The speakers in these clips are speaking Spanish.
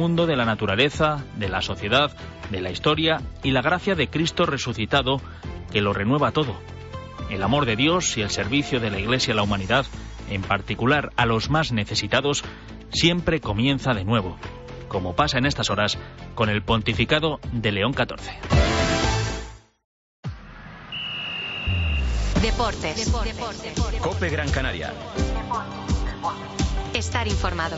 mundo de la naturaleza, de la sociedad, de la historia y la gracia de Cristo resucitado que lo renueva todo. El amor de Dios y el servicio de la Iglesia a la humanidad, en particular a los más necesitados, siempre comienza de nuevo, como pasa en estas horas con el pontificado de León XIV. Deportes. COPE Gran Canaria. Estar informado.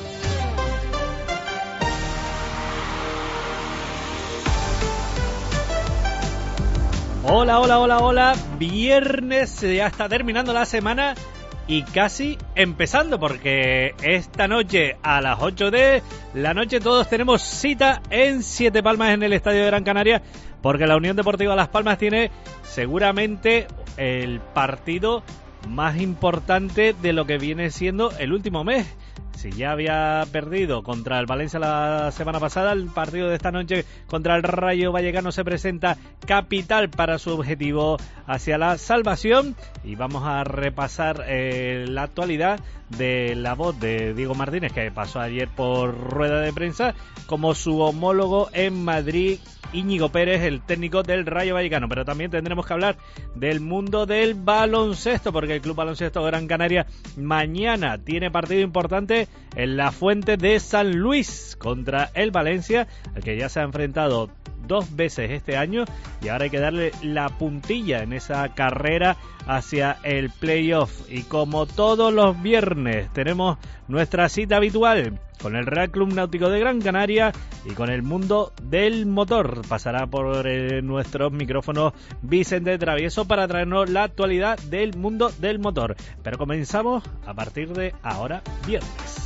Hola. Viernes, ya está terminando la semana y casi empezando, porque esta noche a las 8 de la noche todos tenemos cita en Siete Palmas en el Estadio de Gran Canaria, porque la Unión Deportiva Las Palmas tiene seguramente el partido más importante de lo que viene siendo el último mes. Si ya había perdido contra el Valencia la semana pasada, el partido de esta noche contra el Rayo Vallecano se presenta capital para su objetivo hacia la salvación. Y vamos a repasar la actualidad de la voz de Diego Martínez, que pasó ayer por rueda de prensa, como su homólogo en Madrid, Íñigo Pérez, el técnico del Rayo Vallecano. Pero también tendremos que hablar del mundo del baloncesto, porque el Club Baloncesto Gran Canaria mañana tiene partido importante en la Fuente de San Luis contra el Valencia, al que ya se ha enfrentado 2 veces este año, y ahora hay que darle la puntilla en esa carrera hacia el playoff. Y como todos los viernes tenemos nuestra cita habitual con el Real Club Náutico de Gran Canaria y con el mundo del motor. Pasará por nuestros micrófonos Vicente Travieso para traernos la actualidad del mundo del motor. Pero comenzamos a partir de ahora, viernes.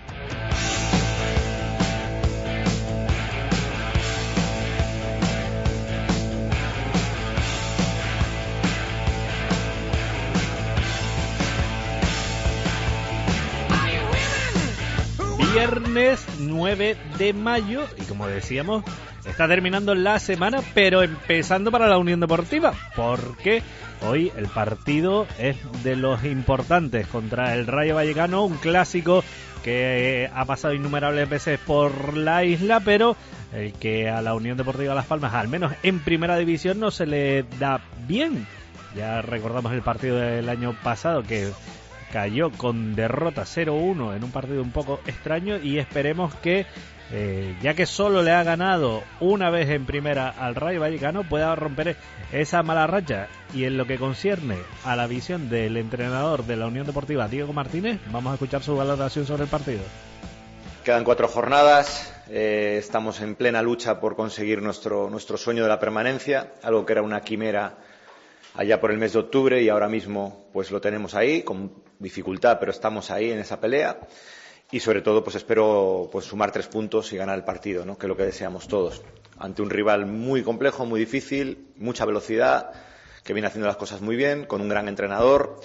Viernes 9 de mayo y, como decíamos, está terminando la semana, pero empezando para la Unión Deportiva, porque hoy el partido es de los importantes contra el Rayo Vallecano, un clásico que ha pasado innumerables veces por la isla, pero el que a la Unión Deportiva Las Palmas, al menos en primera división, no se le da bien. Ya recordamos el partido del año pasado, que cayó con derrota 0-1 en un partido un poco extraño, y esperemos que, ya que solo le ha ganado una vez en primera al Rayo Vallecano, pueda romper esa mala racha. Y en lo que concierne a la visión del entrenador de la Unión Deportiva, Diego Martínez, vamos a escuchar su valoración sobre el partido. Quedan 4 jornadas, estamos en plena lucha por conseguir nuestro sueño de la permanencia, algo que era una quimera allá por el mes de octubre, y ahora mismo pues lo tenemos ahí, con dificultad, pero estamos ahí en esa pelea. Y sobre todo pues espero pues sumar 3 puntos y ganar el partido, ¿no? Que es lo que deseamos todos, ante un rival muy complejo, muy difícil, mucha velocidad, que viene haciendo las cosas muy bien, con un gran entrenador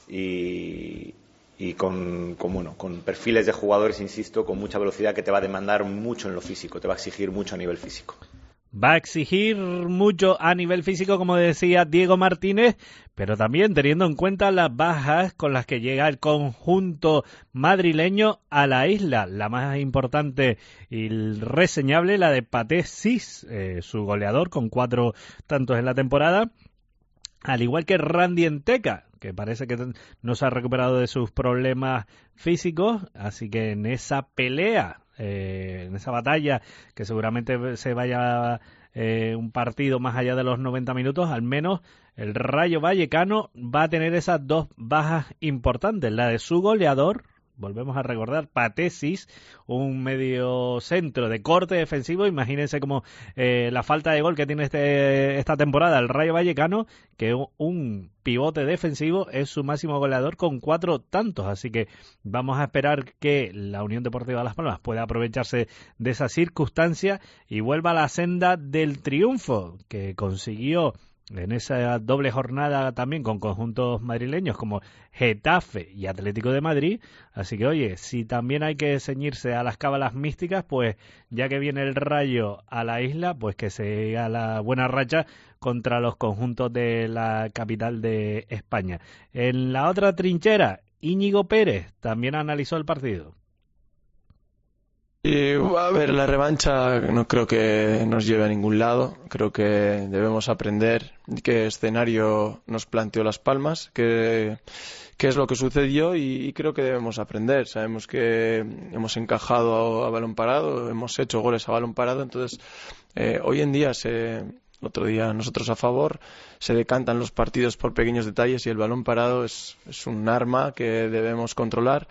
y con perfiles de jugadores, insisto, con mucha velocidad, que te va a demandar mucho en lo físico, te va a exigir mucho a nivel físico. Va a exigir mucho a nivel físico, como decía Diego Martínez, pero también teniendo en cuenta las bajas con las que llega el conjunto madrileño a la isla. La más importante y reseñable, la de Paté Cis, su goleador, con 4 tantos en la temporada, al igual que Randy Enteca, que parece que no se ha recuperado de sus problemas físicos, así que en esa pelea, en esa batalla, que seguramente se vaya un partido más allá de los 90 minutos, al menos el Rayo Vallecano va a tener esas 2 bajas importantes, la de su goleador, volvemos a recordar, Paté Cis, un medio centro de corte defensivo. Imagínense como la falta de gol que tiene esta temporada el Rayo Vallecano, que un pivote defensivo es su máximo goleador con 4 tantos. Así que vamos a esperar que la Unión Deportiva Las Palmas pueda aprovecharse de esa circunstancia y vuelva a la senda del triunfo que consiguió en esa doble jornada también con conjuntos madrileños como Getafe y Atlético de Madrid. Así que, oye, si también hay que ceñirse a las cábalas místicas, pues ya que viene el Rayo a la isla, pues que se haga la buena racha contra los conjuntos de la capital de España. En la otra trinchera, Íñigo Pérez también analizó el partido. Y, a ver, la revancha no creo que nos lleve a ningún lado. Creo que debemos aprender qué escenario nos planteó Las Palmas, qué es lo que sucedió y creo que debemos aprender. Sabemos que hemos encajado a balón parado, hemos hecho goles a balón parado, entonces hoy en día otro día nosotros a favor, se decantan los partidos por pequeños detalles y el balón parado es un arma que debemos controlar.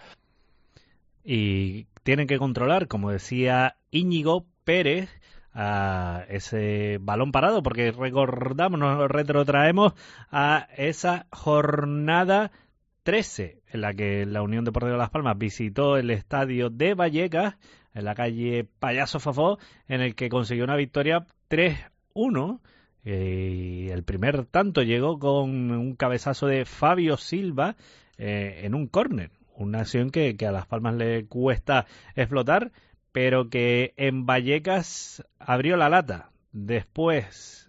Y tienen que controlar, como decía Íñigo Pérez, a ese balón parado, porque recordamos, nos retrotraemos a esa jornada 13 en la que la Unión Deportiva Las Palmas visitó el estadio de Vallecas, en la calle Payaso Fafó, en el que consiguió una victoria 3-1. Y el primer tanto llegó con un cabezazo de Fabio Silva en un córner. Una acción que a Las Palmas le cuesta explotar, pero que en Vallecas abrió la lata. Después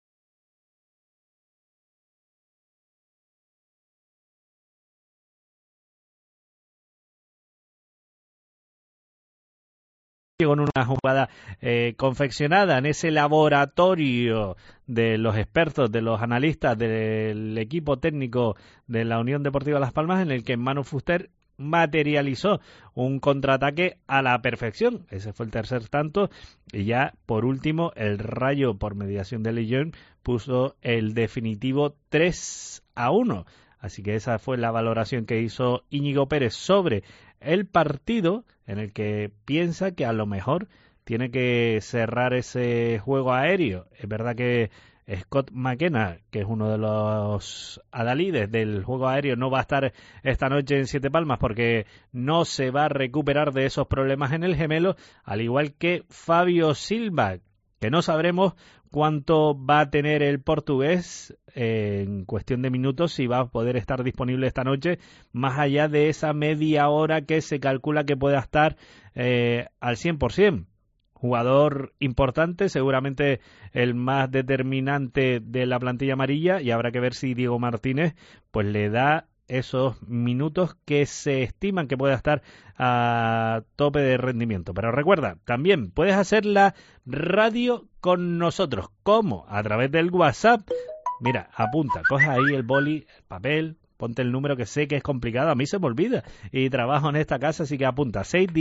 con una jugada confeccionada en ese laboratorio de los expertos, de los analistas, del equipo técnico de la Unión Deportiva Las Palmas, en el que Manu Fuster materializó un contraataque a la perfección. Ese fue el tercer tanto y ya por último el Rayo, por mediación de Legión, puso el definitivo 3-1. Así que esa fue la valoración que hizo Íñigo Pérez sobre el partido, en el que piensa que a lo mejor tiene que cerrar ese juego aéreo. Es verdad que Scott McKenna, que es uno de los adalides del juego aéreo, no va a estar esta noche en Siete Palmas porque no se va a recuperar de esos problemas en el gemelo, al igual que Fabio Silva, que no sabremos cuánto va a tener el portugués en cuestión de minutos, si va a poder estar disponible esta noche, más allá de esa media hora que se calcula que pueda estar al 100%. Jugador importante, seguramente el más determinante de la plantilla amarilla, y habrá que ver si Diego Martínez pues le da esos minutos que se estiman que pueda estar a tope de rendimiento. Pero recuerda, también puedes hacer la radio con nosotros. ¿Cómo? A través del WhatsApp. Mira, apunta, coge ahí el boli, el papel, ponte el número, que sé que es complicado, a mí se me olvida y trabajo en esta casa, así que apunta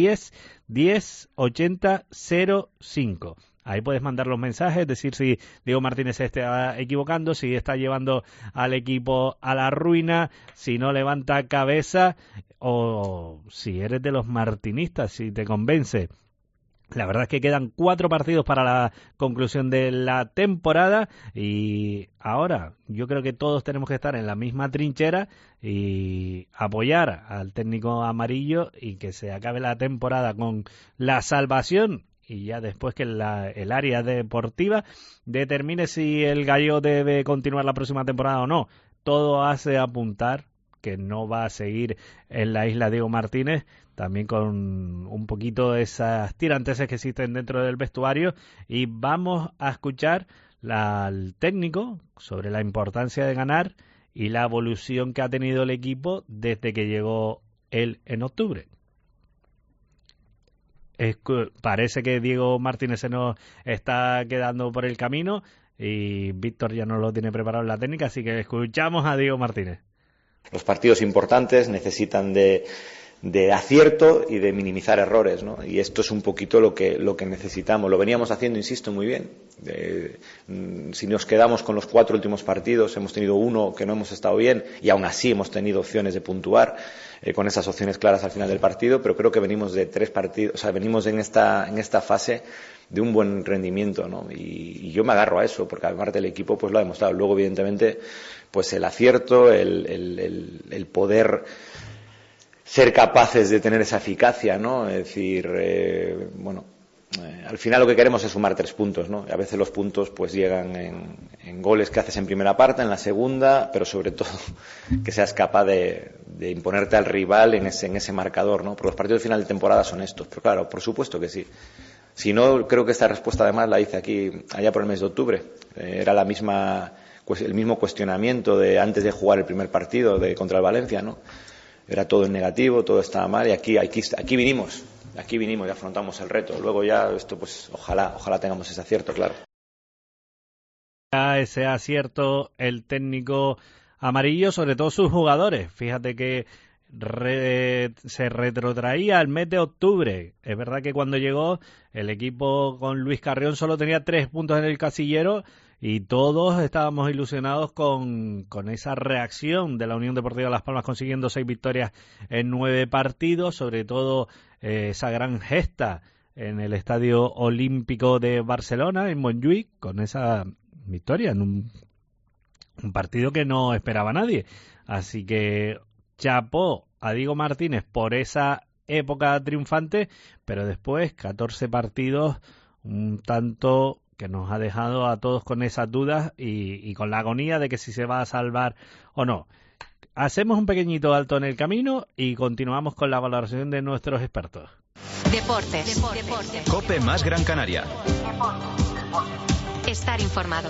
610-1080-05. Ahí puedes mandar los mensajes, decir si Diego Martínez se está equivocando, si está llevando al equipo a la ruina, si no levanta cabeza, o si eres de los martinistas, si te convence. La verdad es que quedan 4 partidos para la conclusión de la temporada y ahora yo creo que todos tenemos que estar en la misma trinchera y apoyar al técnico amarillo y que se acabe la temporada con la salvación. Y ya después que el área deportiva determine si el Gallo debe continuar la próxima temporada o no. Todo hace apuntar que no va a seguir en la isla Diego Martínez, también con un poquito de esas tiranteses que existen dentro del vestuario. Y vamos a escuchar al técnico sobre la importancia de ganar y la evolución que ha tenido el equipo desde que llegó él en octubre. Parece que Diego Martínez se nos está quedando por el camino y Víctor ya no lo tiene preparado en la técnica, así que escuchamos a Diego Martínez. Los partidos importantes necesitan de acierto y de minimizar errores, ¿no? Y esto es un poquito lo que necesitamos. Lo veníamos haciendo, insisto, muy bien. Si nos quedamos con los 4 últimos partidos, hemos tenido uno que no hemos estado bien y aún así hemos tenido opciones de puntuar con esas opciones claras al final del partido, pero creo que venimos de 3 partidos, o sea, venimos en esta fase de un buen rendimiento, ¿no? Y yo me agarro a eso, porque además del equipo pues lo ha demostrado. Luego, evidentemente, pues el acierto, el poder ser capaces de tener esa eficacia, ¿no? Es decir, al final lo que queremos es sumar 3 puntos, ¿no? Y a veces los puntos pues llegan en goles que haces en primera parte, en la segunda, pero sobre todo que seas capaz de imponerte al rival en ese marcador, ¿no? Porque los partidos de final de temporada son estos, pero claro, por supuesto que sí. Si no, creo que esta respuesta además la hice allá por el mes de octubre. Era el mismo cuestionamiento de antes de jugar el primer partido contra el Valencia, ¿no? Era todo en negativo, todo estaba mal y aquí vinimos aquí vinimos y afrontamos el reto. Luego ya esto, pues ojalá tengamos ese acierto, claro. Ese acierto el técnico amarillo, sobre todo sus jugadores. Fíjate que se retrotraía al mes de octubre. Es verdad que cuando llegó el equipo con Luis Carrión solo tenía 3 puntos en el casillero y todos estábamos ilusionados con esa reacción de la Unión Deportiva Las Palmas consiguiendo 6 victorias en 9 partidos, sobre todo esa gran gesta en el Estadio Olímpico de Barcelona, en Montjuïc, con esa victoria en un partido que no esperaba nadie. Así que chapó a Diego Martínez por esa época triunfante, pero después 14 partidos, un tanto que nos ha dejado a todos con esas dudas y con la agonía de que si se va a salvar o no. Hacemos un pequeñito alto en el camino y continuamos con la valoración de nuestros expertos. Deportes. COPE más Gran Canaria. Estar informado.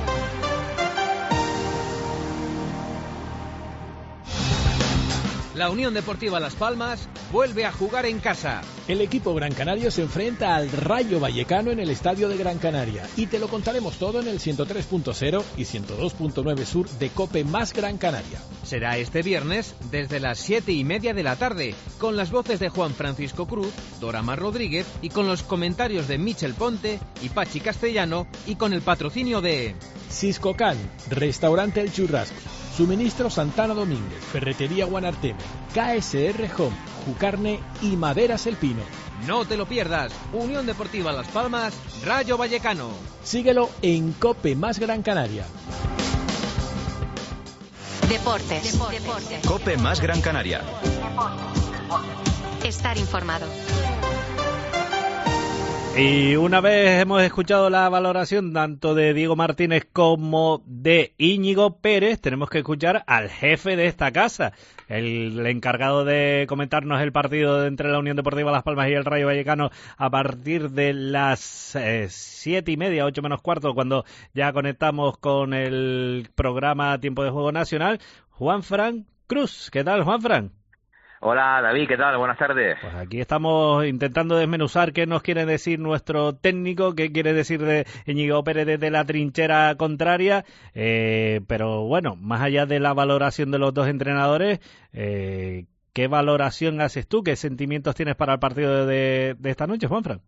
La Unión Deportiva Las Palmas vuelve a jugar en casa. El equipo gran canario se enfrenta al Rayo Vallecano en el Estadio de Gran Canaria y te lo contaremos todo en el 103.0 y 102.9 sur de COPE más Gran Canaria. Será este viernes desde las 7:30 de la tarde, con las voces de Juan Francisco Cruz, Dora Mar Rodríguez y con los comentarios de Michel Ponte y Pachi Castellano y con el patrocinio de Siscocan, Restaurante El Churrasco, Suministro Santana Domínguez, Ferretería Guanarteme, KSR Home, Jucarne y Maderas El Pino. No te lo pierdas, Unión Deportiva Las Palmas, Rayo Vallecano. Síguelo en COPE más Gran Canaria. Deportes. COPE más Gran Canaria. Estar informado. Y una vez hemos escuchado la valoración tanto de Diego Martínez como de Íñigo Pérez, tenemos que escuchar al jefe de esta casa, el encargado de comentarnos el partido entre la Unión Deportiva Las Palmas y el Rayo Vallecano a partir de las 7:30, 8 menos cuarto, cuando ya conectamos con el programa Tiempo de Juego Nacional, Juanfran Cruz. ¿Qué tal, Juanfran? Hola David, ¿qué tal? Buenas tardes. Pues aquí estamos intentando desmenuzar qué nos quiere decir nuestro técnico, qué quiere decir de Íñigo Pérez desde la trinchera contraria, pero bueno, más allá de la valoración de los dos entrenadores, ¿qué valoración haces tú? ¿Qué sentimientos tienes para el partido de esta noche, Juanfran?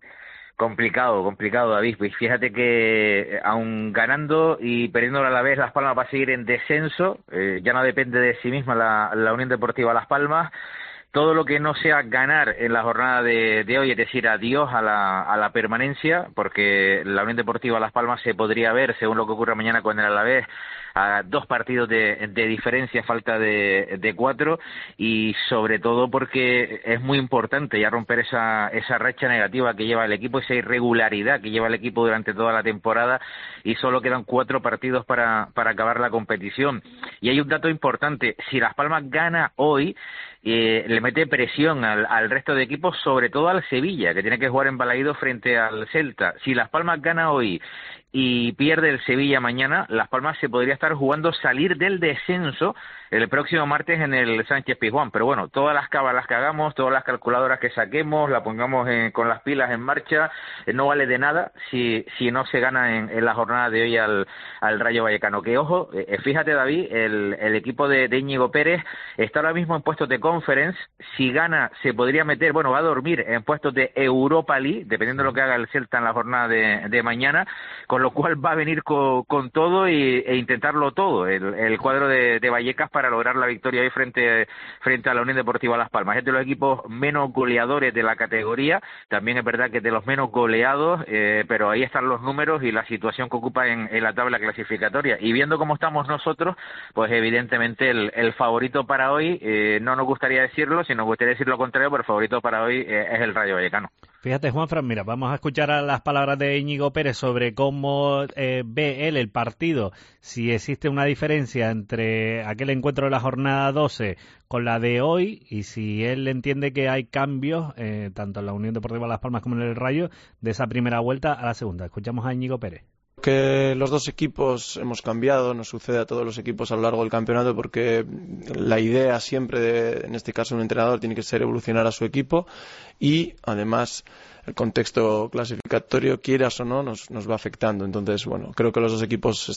Complicado, David. Pues fíjate que aun ganando y perdiendo a la vez, Las Palmas va a seguir en descenso. Ya no depende de sí misma la Unión Deportiva Las Palmas. Todo lo que no sea ganar en la jornada de hoy, es decir, adiós a la permanencia, porque la Unión Deportiva Las Palmas se podría ver, según lo que ocurra mañana con el Alavés, a 2 partidos de diferencia, falta de 4, y sobre todo porque es muy importante ya romper esa racha negativa que lleva el equipo, esa irregularidad que lleva el equipo durante toda la temporada, y solo quedan 4 partidos para acabar la competición. Y hay un dato importante: si Las Palmas gana hoy, le mete presión al resto de equipos, sobre todo al Sevilla, que tiene que jugar en Balaídos frente al Celta. Si Las Palmas gana hoy y pierde el Sevilla mañana, Las Palmas se podría estar jugando salir del descenso el próximo martes en el Sánchez Pizjuán. Pero bueno, todas las cábalas que hagamos, todas las calculadoras que saquemos, la pongamos con las pilas en marcha, no vale de nada si no se gana en la jornada de hoy al Rayo Vallecano. Que ojo, fíjate David, el equipo de Íñigo Pérez está ahora mismo en puestos de Conference. Si gana se podría meter, va a dormir en puestos de Europa League, dependiendo de lo que haga el Celta en la jornada de mañana, con lo cual va a venir con todo e intentarlo todo el cuadro de Vallecas para lograr la victoria hoy frente a la Unión Deportiva Las Palmas. Es de los equipos menos goleadores de la categoría, también es verdad que es de los menos goleados, pero ahí están los números y la situación que ocupa en la tabla clasificatoria. Y viendo cómo estamos nosotros, pues evidentemente el favorito para hoy, no nos gustaría decirlo, sino nos gustaría decir lo contrario, pero el favorito para hoy es el Rayo Vallecano. Fíjate, Juanfran, mira, vamos a escuchar a las palabras de Íñigo Pérez sobre cómo ve él el partido, si existe una diferencia entre aquel encuentro de la jornada 12 con la de hoy, y si él entiende que hay cambios, tanto en la Unión Deportiva Las Palmas como en el Rayo, de esa primera vuelta a la segunda. Escuchamos a Íñigo Pérez. Que los dos equipos hemos cambiado, nos sucede a todos los equipos a lo largo del campeonato, porque la idea siempre, en este caso un entrenador, tiene que ser evolucionar a su equipo, y además el contexto clasificatorio, quieras o no, nos va afectando. Entonces, bueno, creo que los dos equipos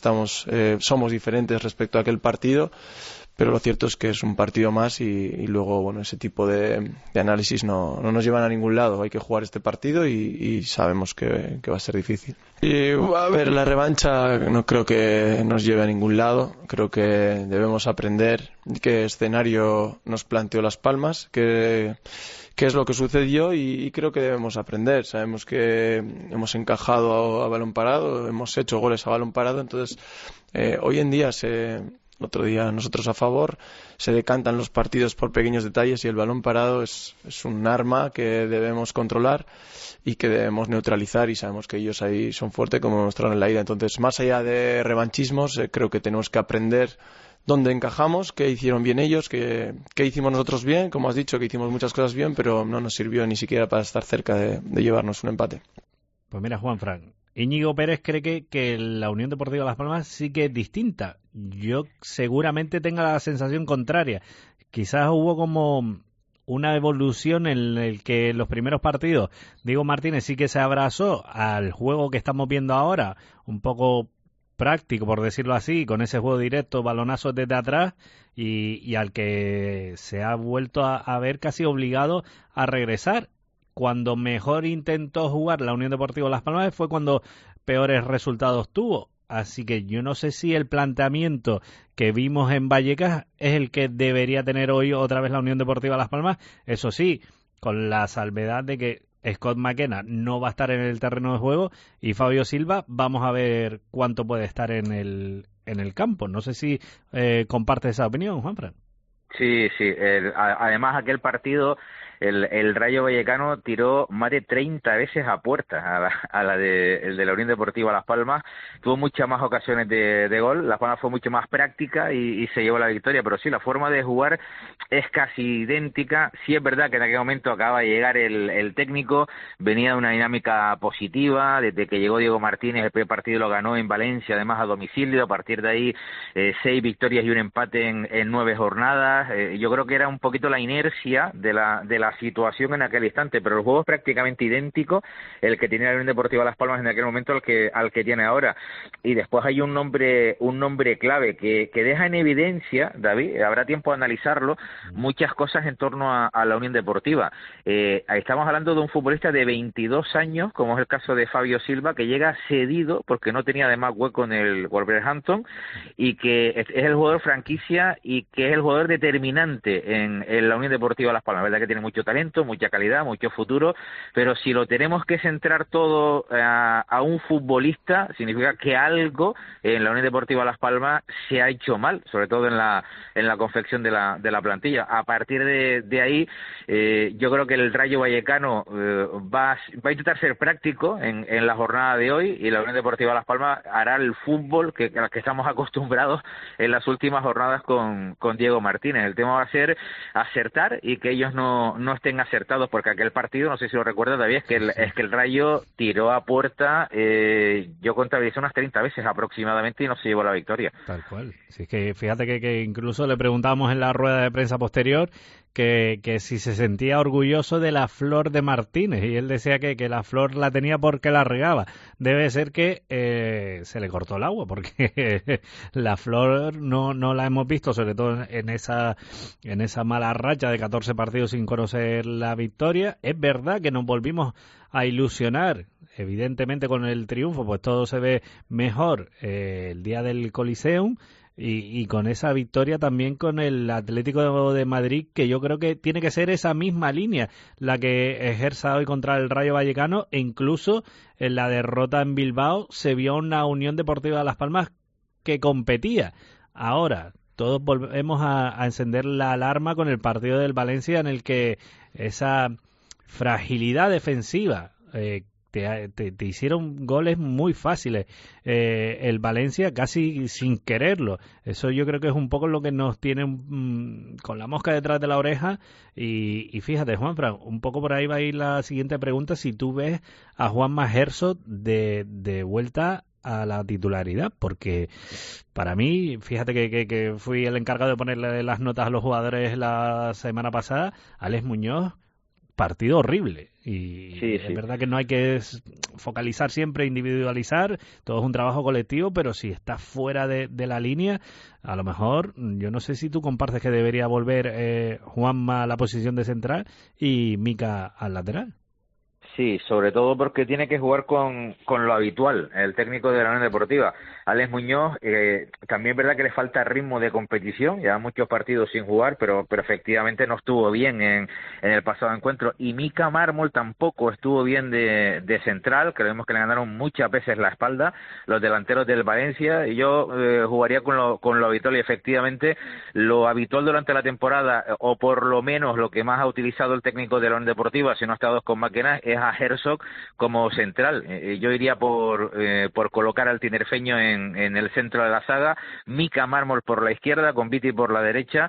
somos diferentes respecto a aquel partido, pero lo cierto es que es un partido más y luego, bueno, ese tipo de análisis no nos llevan a ningún lado. Hay que jugar este partido y sabemos que va a ser difícil. Y, a ver, la revancha no creo que nos lleve a ningún lado. Creo que debemos aprender qué escenario nos planteó Las Palmas, qué es lo que sucedió, y creo que debemos aprender. Sabemos que hemos encajado a balón parado, hemos hecho goles a balón parado, entonces hoy en día otro día nosotros a favor, se decantan los partidos por pequeños detalles, y el balón parado es un arma que debemos controlar y que debemos neutralizar, y sabemos que ellos ahí son fuertes, como mostraron en la ida. Entonces, más allá de revanchismos, creo que tenemos que aprender dónde encajamos, qué hicieron bien ellos, qué hicimos nosotros bien. Como has dicho, que hicimos muchas cosas bien, pero no nos sirvió ni siquiera para estar cerca de llevarnos un empate. Pues mira, Juanfran, Íñigo Pérez cree que la Unión Deportiva Las Palmas sí que es distinta. Yo seguramente tenga la sensación contraria. Quizás hubo como una evolución en el que en los primeros partidos Diego Martínez sí que se abrazó al juego que estamos viendo ahora, un poco práctico, por decirlo así, con ese juego directo, balonazos desde atrás, y al que se ha vuelto a ver casi obligado a regresar. Cuando mejor intentó jugar la Unión Deportiva Las Palmas fue cuando peores resultados tuvo. Así que yo no sé si el planteamiento que vimos en Vallecas es el que debería tener hoy otra vez la Unión Deportiva Las Palmas. Eso sí, con la salvedad de que Scott McKenna no va a estar en el terreno de juego, y Fabio Silva vamos a ver cuánto puede estar en el campo. No sé si comparte esa opinión, Juanfran. Sí. Además, aquel partido, el Rayo Vallecano tiró más de 30 veces a puerta a la de la Unión Deportiva Las Palmas. Tuvo muchas más ocasiones de gol. Las Palmas fue mucho más práctica y se llevó la victoria. Pero sí, la forma de jugar es casi idéntica. Sí es verdad que en aquel momento acaba de llegar el técnico, venía de una dinámica positiva. Desde que llegó Diego Martínez, el primer partido lo ganó en Valencia, además a domicilio. A partir de ahí, 6 victorias y un empate en 9 jornadas. Yo creo que era un poquito la inercia de la situación en aquel instante, pero el juego es prácticamente idéntico el que tenía la Unión Deportiva Las Palmas en aquel momento al que tiene ahora. Y después hay un nombre clave que deja en evidencia, David, habrá tiempo de analizarlo, muchas cosas en torno a la Unión Deportiva. Estamos hablando de un futbolista de 22 años, como es el caso de Fabio Silva, que llega cedido porque no tenía además hueco en el Wolverhampton, y que es el jugador franquicia y que es el jugador determinante en la Unión Deportiva Las Palmas. La verdad que tiene mucho talento, mucha calidad, mucho futuro, pero si lo tenemos que centrar todo a un futbolista, significa que algo en la Unión Deportiva Las Palmas se ha hecho mal, sobre todo en la confección de la plantilla. A partir de ahí, yo creo que el Rayo Vallecano va a intentar ser práctico en la jornada de hoy, y la Unión Deportiva Las Palmas hará el fútbol al que estamos acostumbrados en las últimas jornadas con Diego Martínez. El tema va a ser acertar y que ellos no estén acertados, porque aquel partido, no sé si lo recuerdas, David, es que el Rayo tiró a puerta, yo contabilicé unas 30 veces aproximadamente, y no se llevó la victoria. Tal cual. Si es que fíjate que incluso le preguntábamos en la rueda de prensa posterior que si se sentía orgulloso de la flor de Martínez, y él decía que la flor la tenía porque la regaba. Debe ser que se le cortó el agua, porque la flor no la hemos visto, sobre todo en esa mala racha de 14 partidos sin conocer la victoria. Es verdad que nos volvimos a ilusionar, evidentemente con el triunfo, pues todo se ve mejor el día del Coliseum, y con esa victoria también con el Atlético de Madrid, que yo creo que tiene que ser esa misma línea la que ejerza hoy contra el Rayo Vallecano, e incluso en la derrota en Bilbao se vio una Unión Deportiva de Las Palmas que competía. Ahora todos volvemos a encender la alarma con el partido del Valencia, en el que esa fragilidad defensiva, te hicieron goles muy fáciles el Valencia casi sin quererlo. Eso yo creo que es un poco lo que nos tiene con la mosca detrás de la oreja. Y fíjate, Juanfran, un poco por ahí va a ir la siguiente pregunta: si tú ves a Juanma Gerso de vuelta a la titularidad, porque para mí, fíjate que fui el encargado de ponerle las notas a los jugadores la semana pasada. Alex Muñoz, partido horrible, y sí. Es verdad que no hay que focalizar siempre, individualizar, todo es un trabajo colectivo, pero si está fuera de la línea, a lo mejor, yo no sé si tú compartes que debería volver Juanma a la posición de central y Mika al lateral. Sí, sobre todo porque tiene que jugar con lo habitual, el técnico de la Unión Deportiva. Alex Muñoz, también es verdad que le falta ritmo de competición, lleva muchos partidos sin jugar, pero efectivamente no estuvo bien en el pasado encuentro. Y Mika Mármol tampoco estuvo bien de central, creemos que le ganaron muchas veces la espalda los delanteros del Valencia, y yo jugaría con lo habitual, y efectivamente lo habitual durante la temporada, o por lo menos lo que más ha utilizado el técnico de la Unión Deportiva, si no ha estado con Maquena, es a Herzog como central. Yo iría por colocar al tinerfeño en el centro de la saga, Mika Mármol por la izquierda, con Viti por la derecha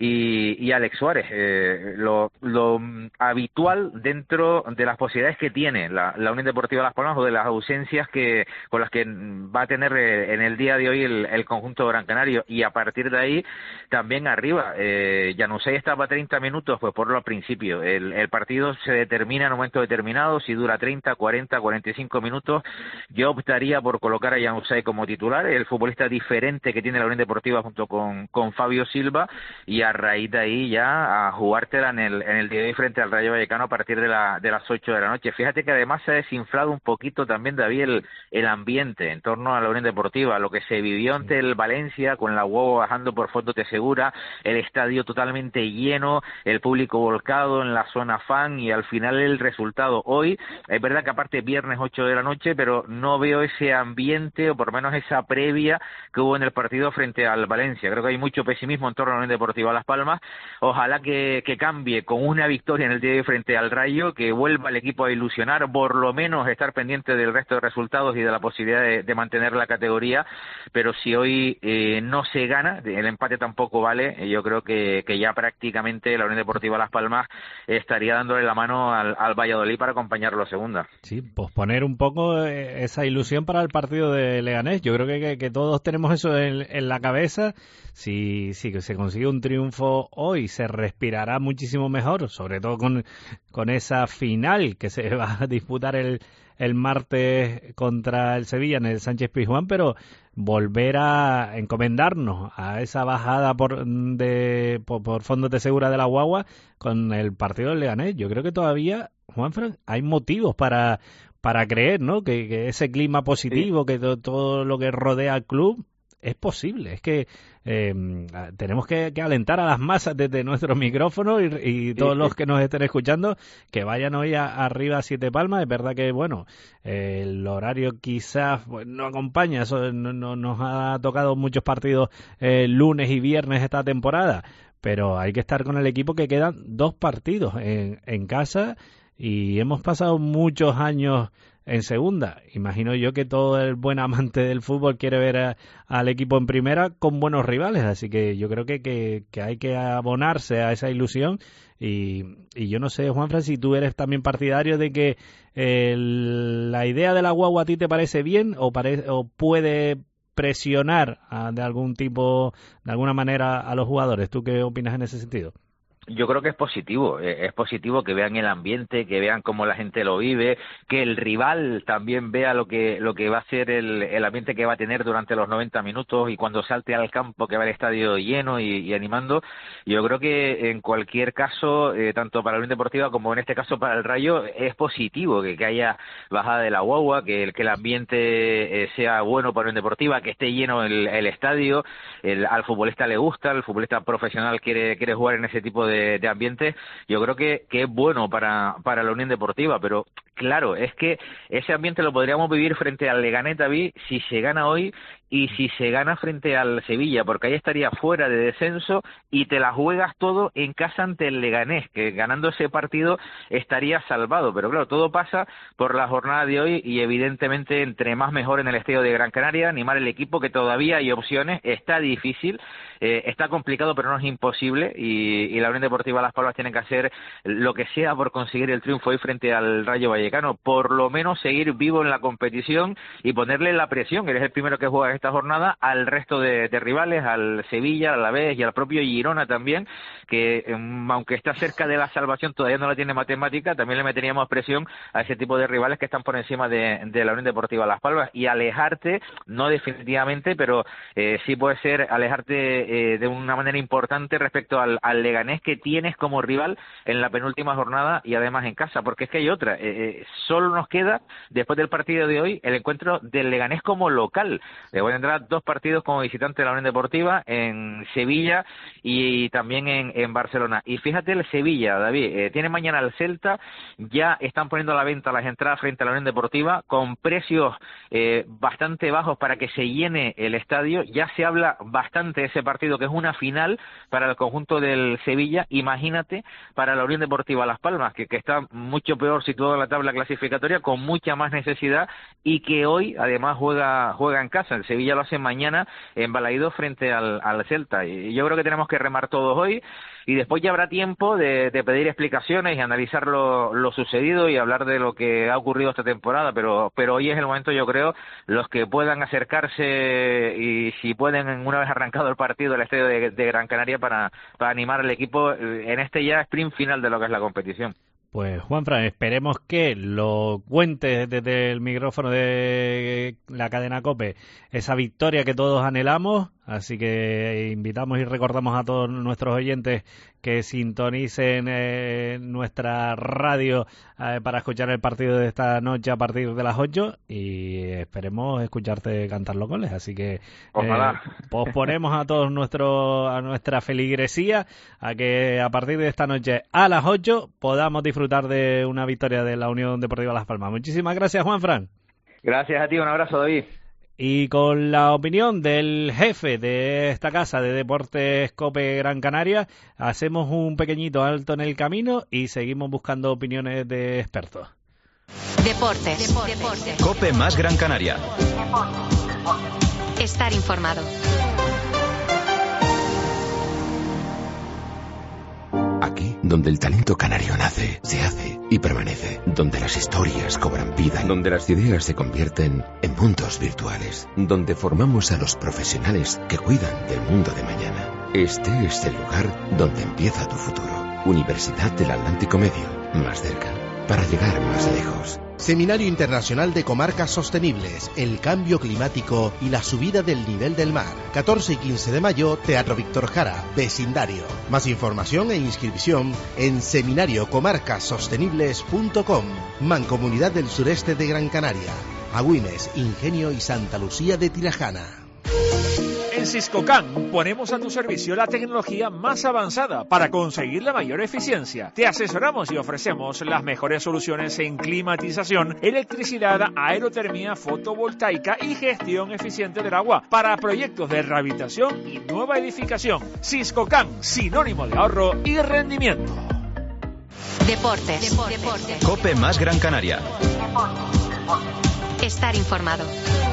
y Alex Suárez. Lo habitual dentro de las posibilidades que tiene la Unión Deportiva Las Palmas, o de las ausencias con las que va a tener en el día de hoy el conjunto gran canario, y a partir de ahí también arriba. Januzaj estaba 30 minutos, pues por lo principio. El partido se determina en un momento determinado, si dura 30, 40, 45 minutos, yo optaría por colocar a Januzaj como titular, el futbolista diferente que tiene la Unión Deportiva junto con Fabio Silva, y a raíz de ahí ya a jugártela en el día de hoy frente al Rayo Vallecano a partir de las 8 de la noche. Fíjate que además se ha desinflado un poquito también, David, el ambiente en torno a la Unión Deportiva, lo que se vivió ante el Valencia, con la huevo bajando por Fondo Te Segura, el estadio totalmente lleno, el público volcado en la zona fan, y al final el resultado. Hoy, es verdad que aparte viernes 8 de la noche, pero no veo ese ambiente, o por lo menos esa previa que hubo en el partido frente al Valencia. Creo que hay mucho pesimismo en torno a la Unión Deportiva Las Palmas. Ojalá que cambie con una victoria en el día de hoy frente al Rayo, que vuelva el equipo a ilusionar, por lo menos estar pendiente del resto de resultados y de la posibilidad de mantener la categoría. Pero si hoy no se gana, el empate tampoco vale. Yo creo que ya prácticamente la Unión Deportiva Las Palmas estaría dándole la mano al Valladolid para acompañarlo a segunda. Sí, posponer un poco esa ilusión para el partido de Leganés. Yo creo que todos tenemos eso en la cabeza. Si que se consigue un triunfo hoy, se respirará muchísimo mejor, sobre todo con esa final que se va a disputar el martes contra el Sevilla en el Sánchez Pizjuán, pero volver a encomendarnos a esa bajada por Fondo de Segura de la Guagua con el partido del Leganés. Yo creo que todavía, Juanfran, hay motivos para creer, ¿no? Que ese clima positivo, que todo lo que rodea al club es posible. Es que tenemos que alentar a las masas desde nuestro micrófono y todos los que nos estén escuchando que vayan hoy arriba a Siete Palmas. Es verdad que, bueno, el horario quizás no acompaña, eso no nos ha tocado muchos partidos lunes y viernes esta temporada, pero hay que estar con el equipo, que quedan 2 partidos en casa, y hemos pasado muchos años en segunda. Imagino yo que todo el buen amante del fútbol quiere ver al equipo en primera con buenos rivales, así que yo creo que hay que abonarse a esa ilusión, y yo no sé, Juanfran, si tú eres también partidario de que la idea de la Guagua a ti te parece bien, o puede presionar de alguna manera a los jugadores. ¿Tú qué opinas en ese sentido? Yo creo que es positivo que vean el ambiente, que vean cómo la gente lo vive, que el rival también vea lo que va a ser el ambiente que va a tener durante los 90 minutos, y cuando salte al campo que va el estadio lleno y animando. Yo creo que en cualquier caso, tanto para la Unión Deportiva como en este caso para el Rayo, es positivo que haya bajada de la guagua, que el ambiente sea bueno para la Unión Deportiva, que esté lleno el estadio. Al futbolista le gusta, el futbolista profesional quiere jugar en ese tipo de ambiente. Yo creo que es bueno para la Unión Deportiva, pero claro, es que ese ambiente lo podríamos vivir frente al Leganés, David, si se gana hoy y si se gana frente al Sevilla, porque ahí estaría fuera de descenso y te la juegas todo en casa ante el Leganés, que ganando ese partido estaría salvado. Pero claro, todo pasa por la jornada de hoy, y evidentemente entre más mejor en el estadio de Gran Canaria, animar el equipo, que todavía hay opciones. Está difícil, está complicado, pero no es imposible, y la Unión Unión Deportiva Las Palmas tiene que hacer lo que sea por conseguir el triunfo hoy frente al Rayo Vallecano, por lo menos seguir vivo en la competición y ponerle la presión, eres el primero que juega esta jornada, al resto de rivales, al Sevilla, al Alavés y al propio Girona también, que aunque está cerca de la salvación todavía no la tiene matemática, también le meteríamos presión a ese tipo de rivales que están por encima de la Unión Deportiva Las Palmas, y alejarte, no definitivamente, pero sí puede ser alejarte de una manera importante respecto al Leganés que tienes como rival en la penúltima jornada y además en casa, porque es que hay otra, solo nos queda después del partido de hoy el encuentro del Leganés como local. Luego tendrá 2 partidos como visitante de la Unión Deportiva en Sevilla y también en Barcelona. Y fíjate el Sevilla, David, tiene mañana el Celta, ya están poniendo a la venta las entradas frente a la Unión Deportiva con precios bastante bajos para que se llene el estadio. Ya se habla bastante de ese partido, que es una final para el conjunto del Sevilla. Imagínate para la Unión Deportiva Las Palmas, que está mucho peor situado en la tabla clasificatoria, con mucha más necesidad, y que hoy además juega en casa. El Sevilla lo hace mañana en Balaídos frente al Celta, y yo creo que tenemos que remar todos hoy, y después ya habrá tiempo de pedir explicaciones y analizar lo sucedido y hablar de lo que ha ocurrido esta temporada, pero hoy es el momento, yo creo, los que puedan acercarse y si pueden, una vez arrancado el partido, al estadio de Gran Canaria para animar al equipo en este ya sprint final de lo que es la competición. Pues Juanfran, esperemos que lo cuentes desde el micrófono de la cadena COPE, esa victoria que todos anhelamos, así que invitamos y recordamos a todos nuestros oyentes que sintonicen nuestra radio para escuchar el partido de esta noche a partir de las 8 y esperemos escucharte cantar los goles, así que posponemos a todos a nuestra feligresía a que a partir de esta noche a las 8 podamos disfrutar de una victoria de la Unión Deportiva Las Palmas. Muchísimas gracias, Juanfran. Gracias a ti, un abrazo, David. Y con la opinión del jefe de esta casa de Deportes COPE Gran Canaria, hacemos un pequeñito alto en el camino y seguimos buscando opiniones de expertos. Deportes. COPE más Gran Canaria. Estar informado. Aquí, donde el talento canario nace, se hace y permanece. Donde las historias cobran vida. Donde las ideas se convierten en mundos virtuales. Donde formamos a los profesionales que cuidan del mundo de mañana. Este es el lugar donde empieza tu futuro. Universidad del Atlántico Medio. Más cerca. Para llegar más lejos. Seminario Internacional de Comarcas Sostenibles, el cambio climático y la subida del nivel del mar. 14 y 15 de mayo, Teatro Víctor Jara, vecindario. Más información e inscripción en seminariocomarcasostenibles.com. Mancomunidad del Sureste de Gran Canaria. Agüimes, Ingenio y Santa Lucía de Tirajana. En Siscocan ponemos a tu servicio la tecnología más avanzada para conseguir la mayor eficiencia. Te asesoramos y ofrecemos las mejores soluciones en climatización, electricidad, aerotermia, fotovoltaica y gestión eficiente del agua para proyectos de rehabilitación y nueva edificación. Siscocan, sinónimo de ahorro y rendimiento. Deportes. COPE más Gran Canaria. Estar informado.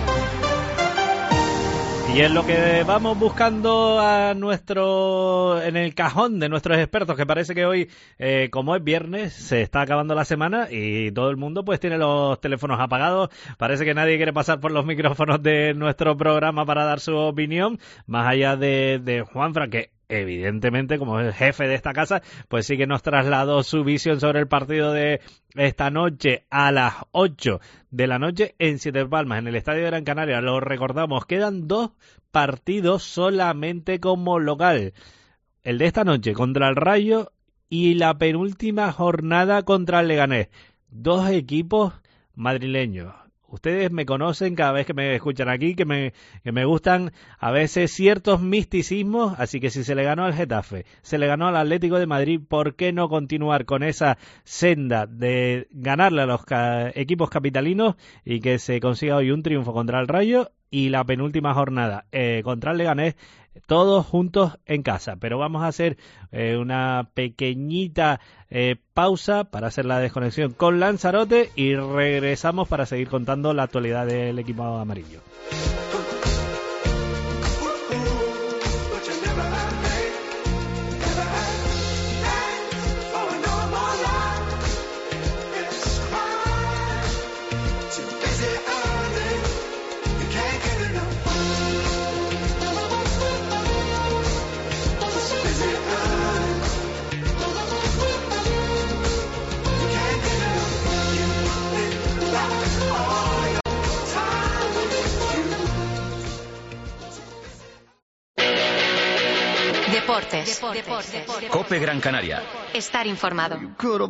Y es lo que vamos buscando en el cajón de nuestros expertos, que parece que hoy, como es viernes, se está acabando la semana y todo el mundo pues tiene los teléfonos apagados. Parece que nadie quiere pasar por los micrófonos de nuestro programa para dar su opinión, más allá de Juanfran, que evidentemente, como es el jefe de esta casa, pues sí que nos trasladó su visión sobre el partido de esta noche a las 8 de la noche en Siete Palmas, en el Estadio de Gran Canaria. Lo recordamos, quedan 2 partidos solamente como local. El de esta noche contra el Rayo y la penúltima jornada contra el Leganés. 2 equipos madrileños. Ustedes me conocen cada vez que me escuchan aquí, que me gustan a veces ciertos misticismos, así que si se le ganó al Getafe, se le ganó al Atlético de Madrid, ¿por qué no continuar con esa senda de ganarle a los equipos capitalinos y que se consiga hoy un triunfo contra el Rayo y la penúltima jornada contra el Leganés, todos juntos en casa? Pero vamos a hacer una pequeñita pausa para hacer la desconexión con Lanzarote y regresamos para seguir contando la actualidad del equipo amarillo. Deportes. COPE Gran Canaria. Estar informado.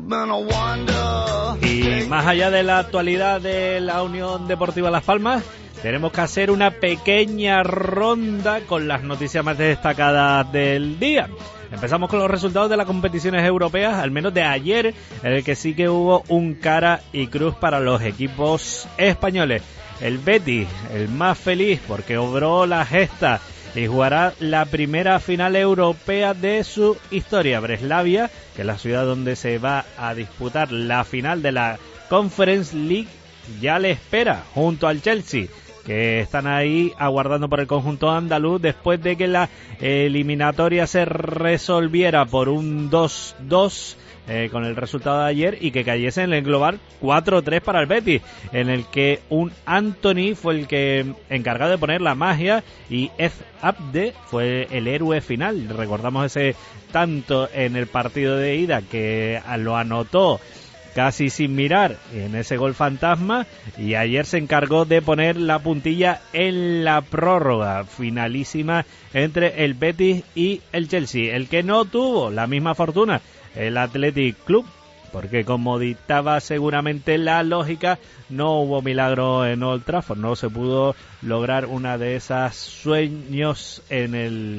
Y más allá de la actualidad de la Unión Deportiva Las Palmas, tenemos que hacer una pequeña ronda con las noticias más destacadas del día. Empezamos con los resultados de las competiciones europeas, al menos de ayer, en el que sí que hubo un cara y cruz para los equipos españoles. El Betis, el más feliz porque obró la gesta y jugará la primera final europea de su historia. Breslavia, que es la ciudad donde se va a disputar la final de la Conference League, ya le espera junto al Chelsea, que están ahí aguardando por el conjunto andaluz después de que la eliminatoria se resolviera por un 2-2 con el resultado de ayer y que cayese en el global 4-3 para el Betis, en el que un Anthony fue el que encargado de poner la magia y Ed Abde fue el héroe final. Recordamos ese tanto en el partido de ida que lo anotó casi sin mirar en ese gol fantasma, y ayer se encargó de poner la puntilla en la prórroga finalísima entre el Betis y el Chelsea. El que no tuvo la misma fortuna, el Athletic Club, porque como dictaba seguramente la lógica, no hubo milagro en Old Trafford, no se pudo lograr una de esas sueños en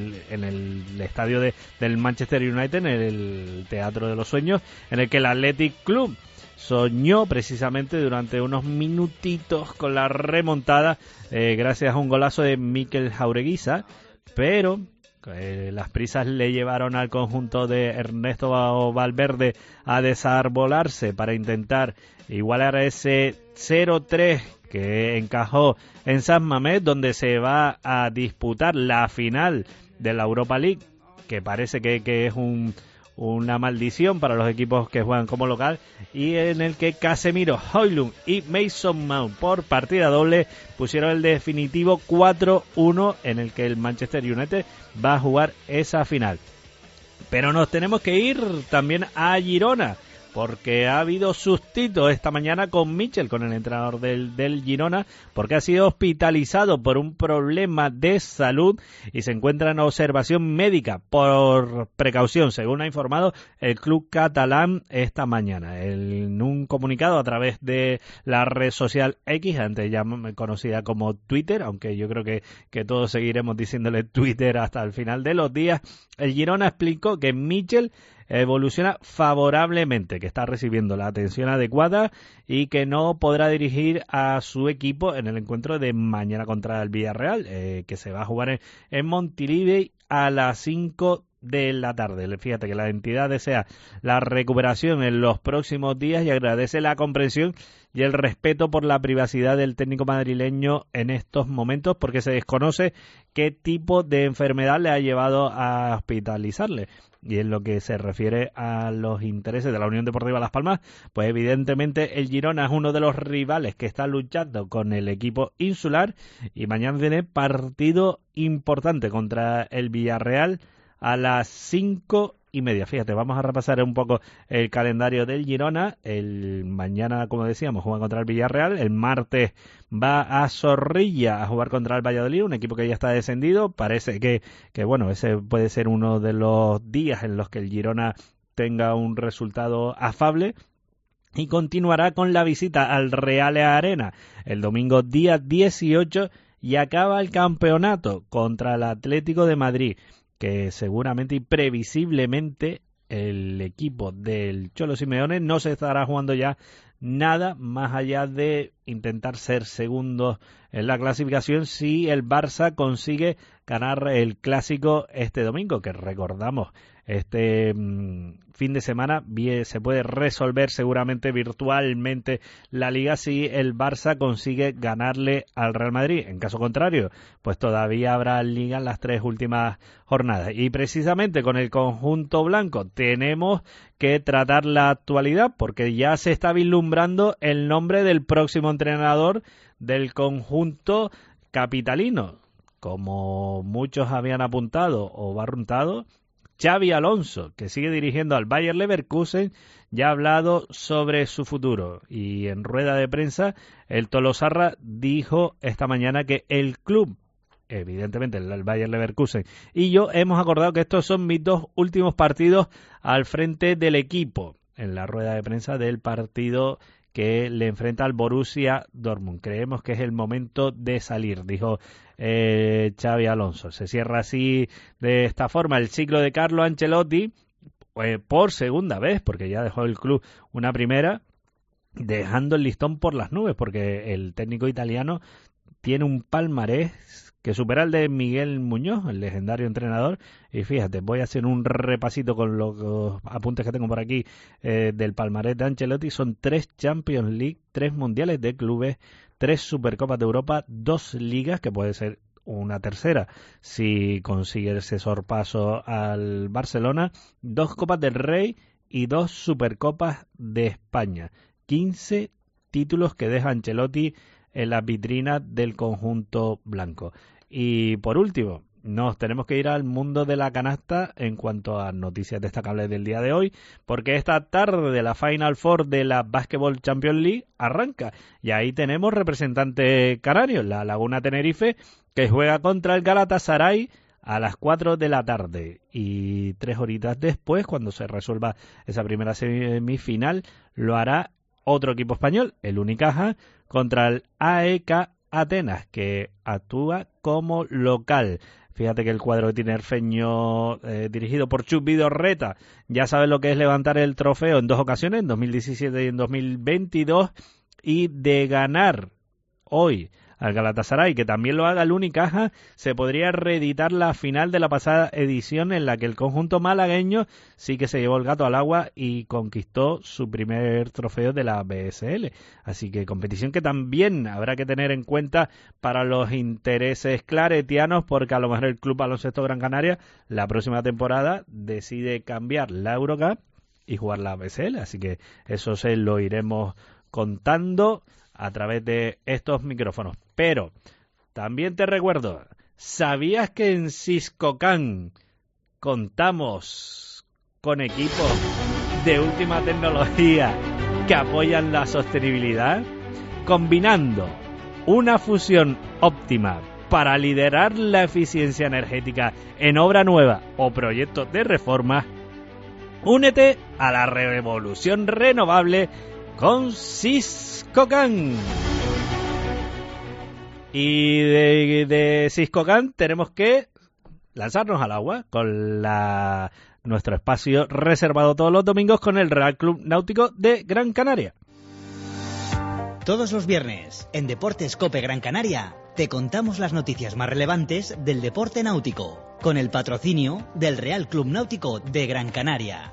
el estadio del Manchester United, en el Teatro de los Sueños, en el que el Athletic Club soñó precisamente durante unos minutitos con la remontada gracias a un golazo de Mikel Jaureguisa, pero las prisas le llevaron al conjunto de Ernesto Valverde a desarbolarse para intentar igualar ese 0-3 que encajó en San Mamés, donde se va a disputar la final de la Europa League, que parece que es una maldición para los equipos que juegan como local, y en el que Casemiro, Højlund y Mason Mount por partida doble pusieron el definitivo 4-1, en el que el Manchester United va a jugar esa final. Pero nos tenemos que ir también a Girona, porque ha habido sustito esta mañana con Michel, con el entrenador del Girona, porque ha sido hospitalizado por un problema de salud y se encuentra en observación médica por precaución, según ha informado el club catalán esta mañana. En un comunicado a través de la red social X, antes ya conocida como Twitter, aunque yo creo que todos seguiremos diciéndole Twitter hasta el final de los días, el Girona explicó que Michel evoluciona favorablemente, que está recibiendo la atención adecuada y que no podrá dirigir a su equipo en el encuentro de mañana contra el Villarreal, que se va a jugar en Montilivi a las 5 de la tarde. Fíjate que la entidad desea la recuperación en los próximos días y agradece la comprensión y el respeto por la privacidad del técnico madrileño en estos momentos, porque se desconoce qué tipo de enfermedad le ha llevado a hospitalizarle. Y en lo que se refiere a los intereses de la Unión Deportiva Las Palmas, pues evidentemente el Girona es uno de los rivales que está luchando con el equipo insular, y mañana tiene partido importante contra el Villarreal a las 5:30. Fíjate, vamos a repasar un poco el calendario del Girona. El mañana, como decíamos, juega contra el Villarreal. El martes va a Zorrilla a jugar contra el Valladolid, un equipo que ya está descendido. Parece que bueno, ese puede ser uno de los días en los que el Girona tenga un resultado afable. Y continuará con la visita al Real Arena el domingo día 18 y acaba el campeonato contra el Atlético de Madrid, que seguramente y previsiblemente el equipo del Cholo Simeone no se estará jugando ya nada más allá de intentar ser segundos en la clasificación si el Barça consigue ganar el Clásico este domingo, que recordamos, este fin de semana se puede resolver seguramente virtualmente la Liga si el Barça consigue ganarle al Real Madrid. En caso contrario, pues todavía habrá Liga en las 3 últimas jornadas. Y precisamente con el conjunto blanco tenemos que tratar la actualidad, porque ya se está vislumbrando el nombre del próximo entrenador del conjunto capitalino. Como muchos habían apuntado o barruntado, Xabi Alonso, que sigue dirigiendo al Bayer Leverkusen, ya ha hablado sobre su futuro, y en rueda de prensa el tolosarra dijo esta mañana que el club evidentemente el Bayer Leverkusen y yo hemos acordado que estos son mis 2 últimos partidos al frente del equipo en la rueda de prensa del partido que le enfrenta al Borussia Dortmund. Creemos que es el momento de salir, dijo Xabi Alonso. Se cierra así, de esta forma, el ciclo de Carlo Ancelotti por segunda vez, porque ya dejó el club una primera, dejando el listón por las nubes, porque el técnico italiano tiene un palmarés que supera el de Miguel Muñoz, el legendario entrenador. Y fíjate, voy a hacer un repasito con los apuntes que tengo por aquí del palmarés de Ancelotti. Son 3 Champions League, 3 Mundiales de Clubes, 3 Supercopas de Europa, 2 Ligas, que puede ser una tercera si consigue ese sorpaso al Barcelona, 2 Copas del Rey y 2 Supercopas de España. 15 títulos que deja Ancelotti en la vitrina del conjunto blanco. Y por último, nos tenemos que ir al mundo de la canasta en cuanto a noticias destacables del día de hoy, porque esta tarde la Final Four de la Basketball Champions League arranca y ahí tenemos representante canario, la Laguna Tenerife, que juega contra el Galatasaray a las 4 de la tarde y 3 horitas después, cuando se resuelva esa primera semifinal, lo hará otro equipo español, el Unicaja, contra el AEK Atenas, que actúa como local. Fíjate que el cuadro tinerfeño dirigido por Chus Vidorreta ya sabe lo que es levantar el trofeo en 2 ocasiones, en 2017 y en 2022, y de ganar hoy al Galatasaray, que también lo haga el Unicaja, se podría reeditar la final de la pasada edición en la que el conjunto malagueño sí que se llevó el gato al agua y conquistó su primer trofeo de la BSL. Así que competición que también habrá que tener en cuenta para los intereses claretianos, porque a lo mejor el Club Baloncesto Gran Canaria la próxima temporada decide cambiar la Eurocup y jugar la BSL. Así que eso se lo iremos contando a través de estos micrófonos. Pero también te recuerdo, ¿sabías que en Siscocan contamos con equipos de última tecnología que apoyan la sostenibilidad? Combinando una fusión óptima para liderar la eficiencia energética en obra nueva o proyectos de reforma, únete a la revolución renovable con Siscocan. Y de Siscocan tenemos que lanzarnos al agua con nuestro espacio reservado todos los domingos con el Real Club Náutico de Gran Canaria. Todos los viernes, en Deportes COPE Gran Canaria, te contamos las noticias más relevantes del deporte náutico, con el patrocinio del Real Club Náutico de Gran Canaria.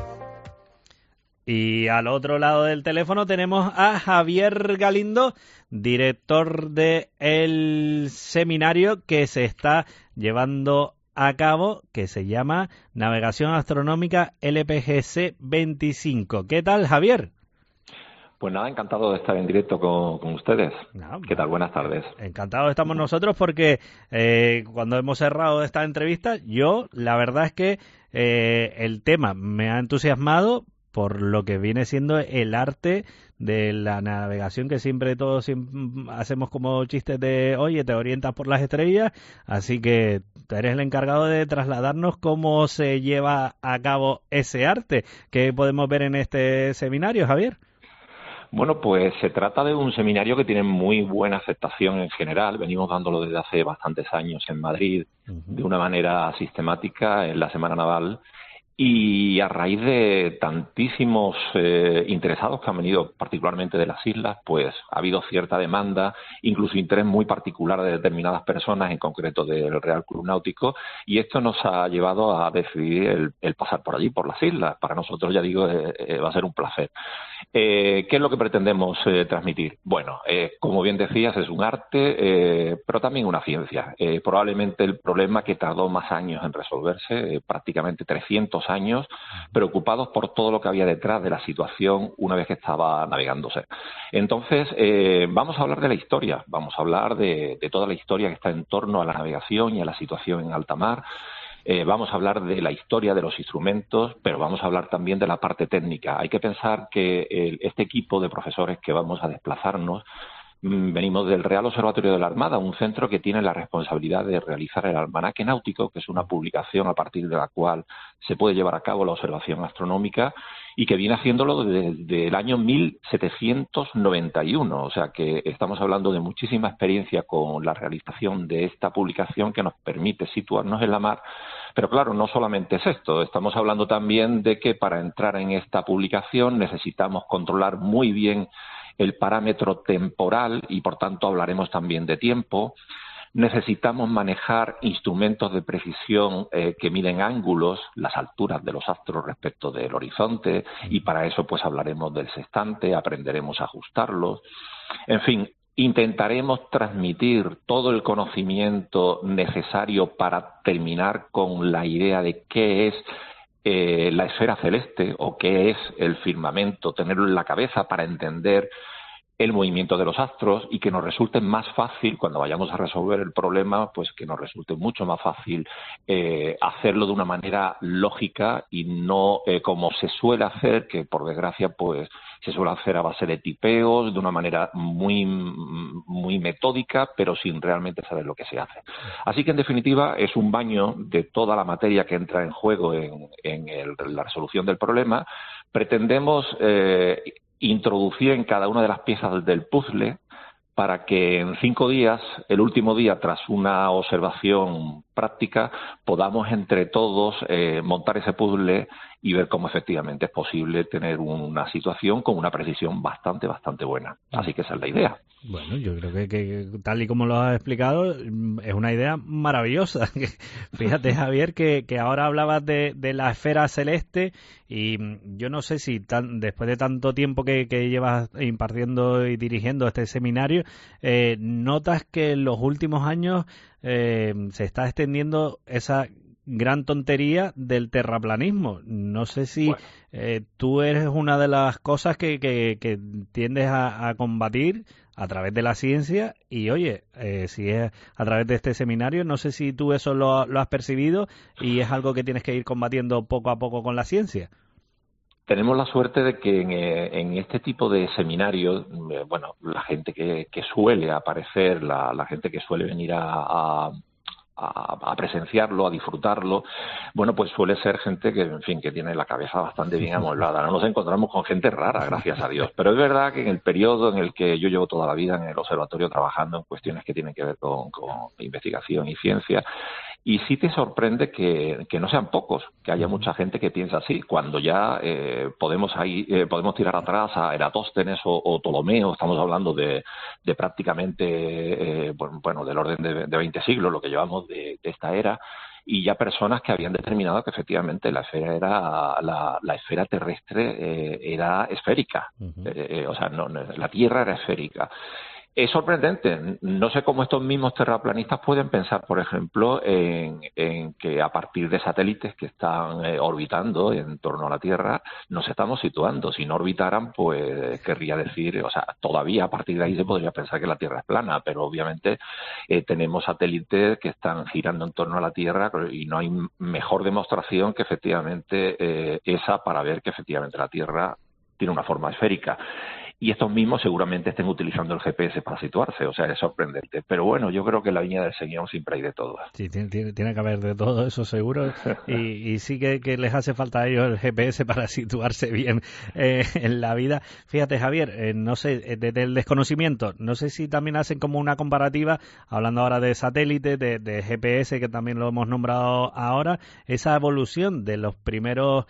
Y al otro lado del teléfono tenemos a Javier Galindo, director del seminario que se está llevando a cabo, que se llama Navegación Astronómica LPGC 25. ¿Qué tal, Javier? Pues nada, encantado de estar en directo con ustedes. ¿Qué tal? Buenas tardes. Encantados estamos nosotros porque cuando hemos cerrado esta entrevista, yo la verdad es que el tema me ha entusiasmado por lo que viene siendo el arte de la navegación, que siempre todos hacemos como chistes de, oye, te orientas por las estrellas, así que tú eres el encargado de trasladarnos cómo se lleva a cabo ese arte. ¿Qué podemos ver en este seminario, Javier? Bueno, pues se trata de un seminario que tiene muy buena aceptación en general. Venimos dándolo desde hace bastantes años en Madrid, de una manera sistemática en la Semana Naval. Y a raíz de tantísimos interesados que han venido particularmente de las islas, pues ha habido cierta demanda, incluso interés muy particular de determinadas personas, en concreto del Real Club Náutico, y esto nos ha llevado a decidir el pasar por allí, por las islas. Para nosotros, ya digo, va a ser un placer. ¿Qué es lo que pretendemos transmitir? Bueno, como bien decías, es un arte, pero también una ciencia. Probablemente el problema que tardó más años en resolverse, prácticamente 300 años, preocupados por todo lo que había detrás de la situación una vez que estaba navegándose. Entonces, vamos a hablar de la historia, vamos a hablar de toda la historia que está en torno a la navegación y a la situación en alta mar. Vamos a hablar de la historia de los instrumentos, pero vamos a hablar también de la parte técnica. Hay que pensar que este equipo de profesores que vamos a desplazarnos venimos del Real Observatorio de la Armada, un centro que tiene la responsabilidad de realizar el Almanaque Náutico, que es una publicación a partir de la cual se puede llevar a cabo la observación astronómica y que viene haciéndolo desde el año 1791. O sea que estamos hablando de muchísima experiencia con la realización de esta publicación que nos permite situarnos en la mar. Pero claro, no solamente es esto, estamos hablando también de que para entrar en esta publicación necesitamos controlar muy bien el parámetro temporal y por tanto hablaremos también de tiempo. Necesitamos manejar instrumentos de precisión que miden ángulos, las alturas de los astros respecto del horizonte, y para eso pues hablaremos del sextante, aprenderemos a ajustarlos. En fin, intentaremos transmitir todo el conocimiento necesario para terminar con la idea de qué es la esfera celeste o qué es el firmamento, tenerlo en la cabeza para entender el movimiento de los astros y que nos resulte más fácil, cuando vayamos a resolver el problema, pues que nos resulte mucho más fácil hacerlo de una manera lógica y no como se suele hacer, que por desgracia pues se suele hacer a base de tipeos, de una manera muy metódica, pero sin realmente saber lo que se hace. Así que, en definitiva, es un baño de toda la materia que entra en juego en la resolución del problema. Pretendemos introducir en cada una de las piezas del puzzle para que en 5 días, el último día tras una observación práctica, podamos entre todos montar ese puzzle y ver cómo efectivamente es posible tener una situación con una precisión bastante buena. Así que esa es la idea. Bueno, yo creo que tal y como lo has explicado, es una idea maravillosa. Fíjate, Javier, que ahora hablabas de la esfera celeste y yo no sé si después de tanto tiempo que llevas impartiendo y dirigiendo este seminario, notas que en los últimos años se está extendiendo esa gran tontería del terraplanismo. No sé si tú eres una de las cosas que tiendes a combatir a través de la ciencia y, oye, si es a través de este seminario, no sé si tú eso lo has percibido y es algo que tienes que ir combatiendo poco a poco con la ciencia. Tenemos la suerte de que en este tipo de seminarios, la gente que suele aparecer, la gente que suele venir a presenciarlo, a disfrutarlo, pues suele ser gente que, en fin, que tiene la cabeza bastante bien amueblada. No nos encontramos con gente rara, gracias a Dios. Pero es verdad que en el periodo en el que yo llevo toda la vida en el observatorio trabajando en cuestiones que tienen que ver con investigación y ciencia, y sí te sorprende que no sean pocos, que haya mucha gente que piensa así, cuando ya podemos tirar atrás a Eratóstenes o Ptolomeo. Estamos hablando de prácticamente del orden de 20 siglos, lo que llevamos de esta era, y ya personas que habían determinado que efectivamente la esfera la esfera terrestre era esférica. La Tierra era esférica. Es sorprendente. No sé cómo estos mismos terraplanistas pueden pensar, por ejemplo, en que a partir de satélites que están orbitando en torno a la Tierra nos estamos situando. Si no orbitaran, pues querría decir, todavía a partir de ahí se podría pensar que la Tierra es plana, pero obviamente tenemos satélites que están girando en torno a la Tierra y no hay mejor demostración que efectivamente esa para ver que efectivamente la Tierra tiene una forma esférica. Y estos mismos seguramente estén utilizando el GPS para situarse, es sorprendente. Pero bueno, yo creo que en la viña del Señor siempre hay de todo. Sí, tiene que haber de todo, eso seguro. Y sí que les hace falta a ellos el GPS para situarse bien en la vida. Fíjate, Javier, no sé, desde el desconocimiento, no sé si también hacen como una comparativa, hablando ahora de satélites, de GPS, que también lo hemos nombrado ahora, esa evolución de los primeros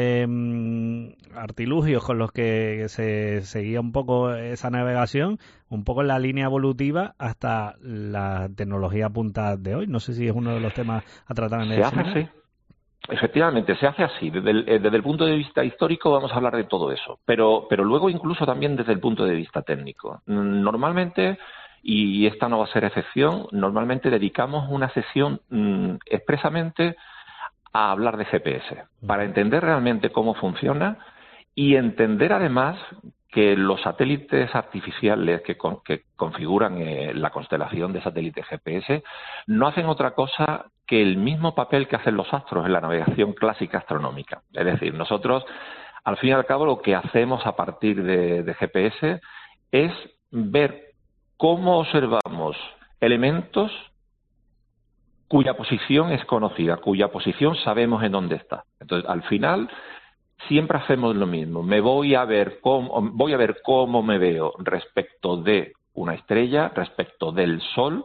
artilugios con los que se seguía un poco esa navegación, un poco en la línea evolutiva hasta la tecnología punta de hoy. No sé si es uno de los temas a tratar en el seminario. Se hace así. Efectivamente, se hace así. Desde el punto de vista histórico vamos a hablar de todo eso, pero luego incluso también desde el punto de vista técnico. Normalmente, y esta no va a ser excepción, normalmente dedicamos una sesión expresamente a hablar de GPS, para entender realmente cómo funciona y entender además que los satélites artificiales que configuran la constelación de satélites GPS no hacen otra cosa que el mismo papel que hacen los astros en la navegación clásica astronómica. Es decir, nosotros, al fin y al cabo, lo que hacemos a partir de GPS es ver ¿cómo observamos elementos cuya posición es conocida, cuya posición sabemos en dónde está? Entonces, al final, siempre hacemos lo mismo. Voy a ver cómo me veo respecto de una estrella, respecto del Sol.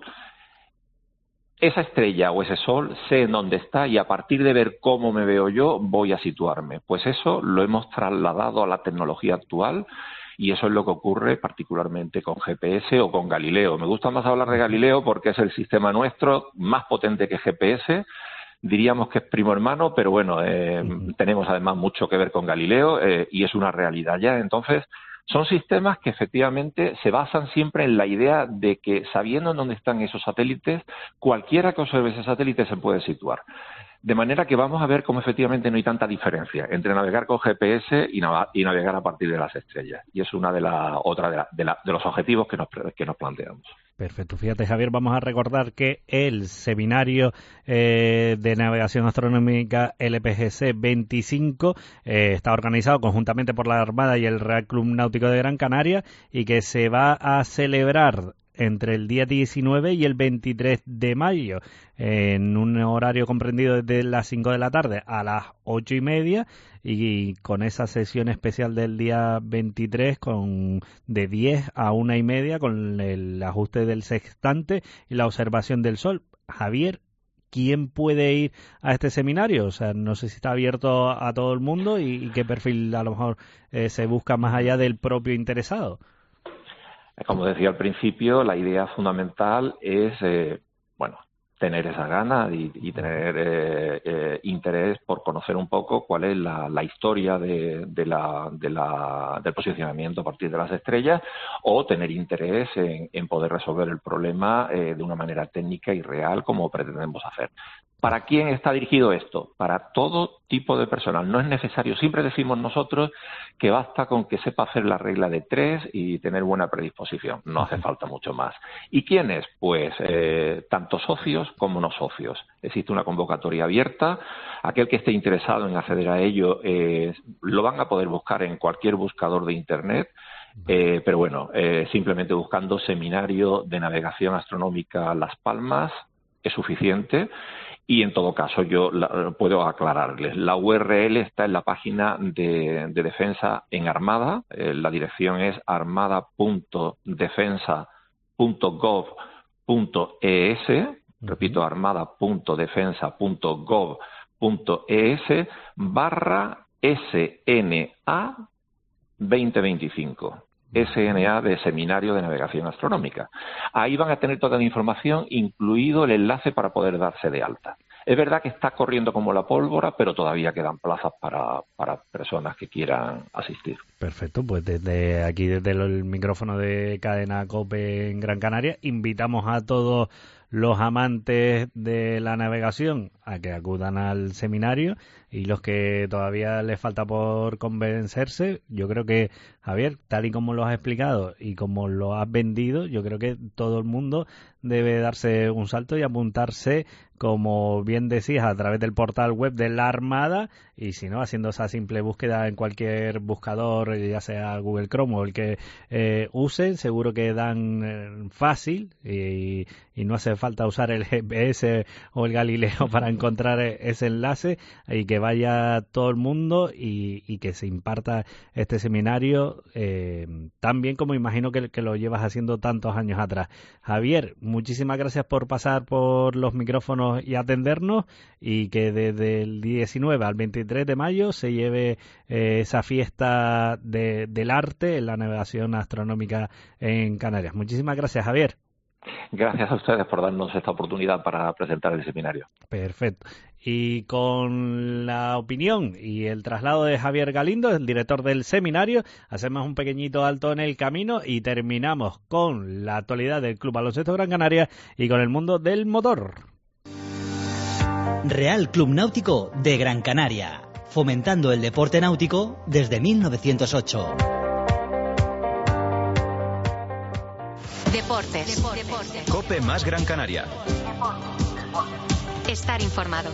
Esa estrella o ese Sol sé en dónde está y a partir de ver cómo me veo yo voy a situarme. Pues eso lo hemos trasladado a la tecnología actual y eso es lo que ocurre particularmente con GPS o con Galileo. Me gusta más hablar de Galileo porque es el sistema nuestro más potente que GPS. Diríamos que es primo hermano, pero bueno, tenemos además mucho que ver con Galileo y es una realidad ya. Entonces, son sistemas que efectivamente se basan siempre en la idea de que sabiendo en dónde están esos satélites, cualquiera que observe ese satélite se puede situar. De manera que vamos a ver cómo efectivamente no hay tanta diferencia entre navegar con GPS y navegar a partir de las estrellas. Y es una de los objetivos que nos planteamos. Perfecto. Fíjate, Javier, vamos a recordar que el seminario de navegación astronómica LPGC 25 está organizado conjuntamente por la Armada y el Real Club Náutico de Gran Canaria y que se va a celebrar entre el día 19 y el 23 de mayo, en un horario comprendido desde las 5 de la tarde a las 8:30 y con esa sesión especial del día 23 de 10 a 1:30 con el ajuste del sextante y la observación del Sol. Javier, ¿quién puede ir a este seminario? O sea, no sé si está abierto a todo el mundo y qué perfil a lo mejor se busca más allá del propio interesado. Como decía al principio, la idea fundamental es, tener esa gana y tener interés por conocer un poco cuál es la historia del posicionamiento a partir de las estrellas o tener interés en poder resolver el problema de una manera técnica y real como pretendemos hacer. ¿Para quién está dirigido esto? Para todo tipo de personas. No es necesario, siempre decimos nosotros que basta con que sepa hacer la regla de 3 y tener buena predisposición. No hace falta mucho más. ¿Y quiénes? Pues tanto socios como no socios. Existe una convocatoria abierta. Aquel que esté interesado en acceder a ello lo van a poder buscar en cualquier buscador de Internet. Pero bueno, simplemente buscando Seminario de Navegación Astronómica Las Palmas es suficiente. Y en todo caso yo puedo aclararles. La URL está en la página de Defensa en Armada. La dirección es armada.defensa.gov.es. Repito, armada.defensa.gov.es/SNA 2025. SNA de Seminario de Navegación Astronómica. Ahí van a tener toda la información, incluido el enlace para poder darse de alta. Es verdad que está corriendo como la pólvora, pero todavía quedan plazas para personas que quieran asistir. Perfecto, pues desde aquí, desde el micrófono de Cadena COPE en Gran Canaria, invitamos a todos los amantes de la navegación a que acudan al seminario y los que todavía les falta por convencerse, yo creo que, Javier, tal y como lo has explicado y como lo has vendido, yo creo que todo el mundo debe darse un salto y apuntarse, como bien decías, a través del portal web de la Armada y si no, haciendo esa simple búsqueda en cualquier buscador, ya sea Google Chrome o el que usen, seguro que dan fácil y no hace falta usar el GPS o el Galileo para encontrar ese enlace y que vaya todo el mundo y que se imparta este seminario tan bien como imagino que lo llevas haciendo tantos años atrás. Javier, muchísimas gracias por pasar por los micrófonos y atendernos y que desde el 19 al 23 de mayo se lleve esa fiesta del arte en la navegación astronómica en Canarias. Muchísimas gracias, Javier. Gracias a ustedes por darnos esta oportunidad para presentar el seminario. Perfecto. Y con la opinión y el traslado de Javier Galindo, el director del seminario, hacemos un pequeñito alto en el camino y terminamos con la actualidad del Club Baloncesto Gran Canaria y con el mundo del motor. Real Club Náutico de Gran Canaria, fomentando el deporte náutico desde 1908. Deportes. COPE más Gran Canaria. Estar informado.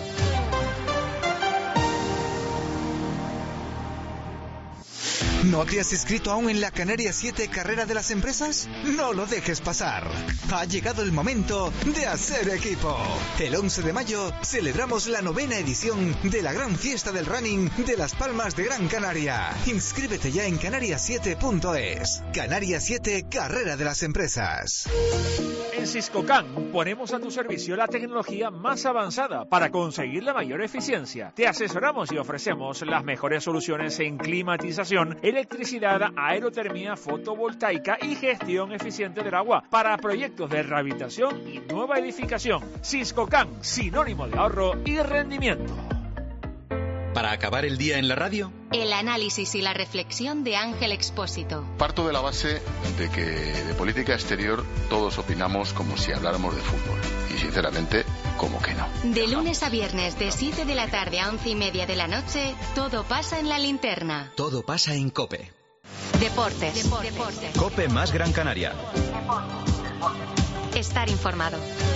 ¿No te has inscrito aún en la Canarias 7 Carrera de las Empresas? No lo dejes pasar. Ha llegado el momento de hacer equipo. El 11 de mayo celebramos la 9ª edición de la gran fiesta del running de Las Palmas de Gran Canaria. Inscríbete ya en canarias7.es. Canarias 7 Carrera de las Empresas. En Siscocan ponemos a tu servicio la tecnología más avanzada para conseguir la mayor eficiencia. Te asesoramos y ofrecemos las mejores soluciones en climatización, electricidad, aerotermia, fotovoltaica y gestión eficiente del agua para proyectos de rehabilitación y nueva edificación. Siscocan, sinónimo de ahorro y rendimiento. Para acabar el día en la radio, el análisis y la reflexión de Ángel Expósito. Parto de la base de que de política exterior todos opinamos como si habláramos de fútbol. Y sinceramente, como que no. De lunes a viernes, de 7 de la tarde a 11:30 de la noche, todo pasa en la linterna. todo pasa en COPE. Deportes. COPE más Gran Canaria. Estar informado.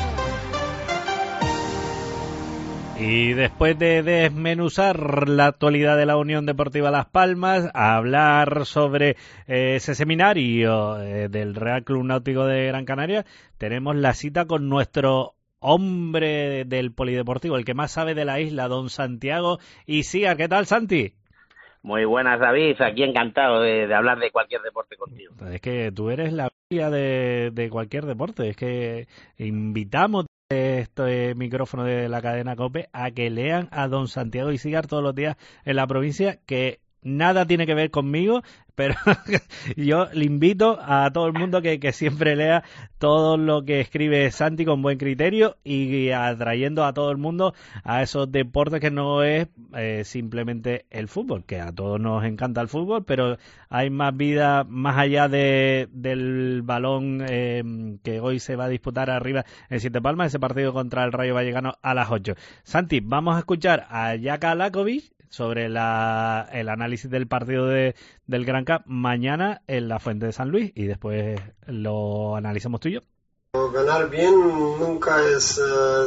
Y después de desmenuzar la actualidad de la Unión Deportiva Las Palmas, a hablar sobre ese seminario del Real Club Náutico de Gran Canaria, tenemos la cita con nuestro hombre del polideportivo, el que más sabe de la isla, don Santiago Icíar. ¿Qué tal, Santi? Muy buenas, David. Aquí encantado de hablar de cualquier deporte contigo. Es que tú eres la guía de cualquier deporte. Es que invitamos este micrófono de la cadena COPE a que lean a don Santiago Icíar todos los días en la provincia, que nada tiene que ver conmigo, pero yo le invito a todo el mundo que siempre lea todo lo que escribe Santi con buen criterio y atrayendo a todo el mundo a esos deportes que no es simplemente el fútbol, que a todos nos encanta el fútbol, pero hay más vida más allá del balón que hoy se va a disputar arriba en Siete Palmas, ese partido contra el Rayo Vallecano a las 8. Santi, vamos a escuchar a Jaka Lakovic sobre el análisis del partido del Gran Cap mañana en la Fuente de San Luis y después lo analizamos tú y yo. Ganar bien nunca es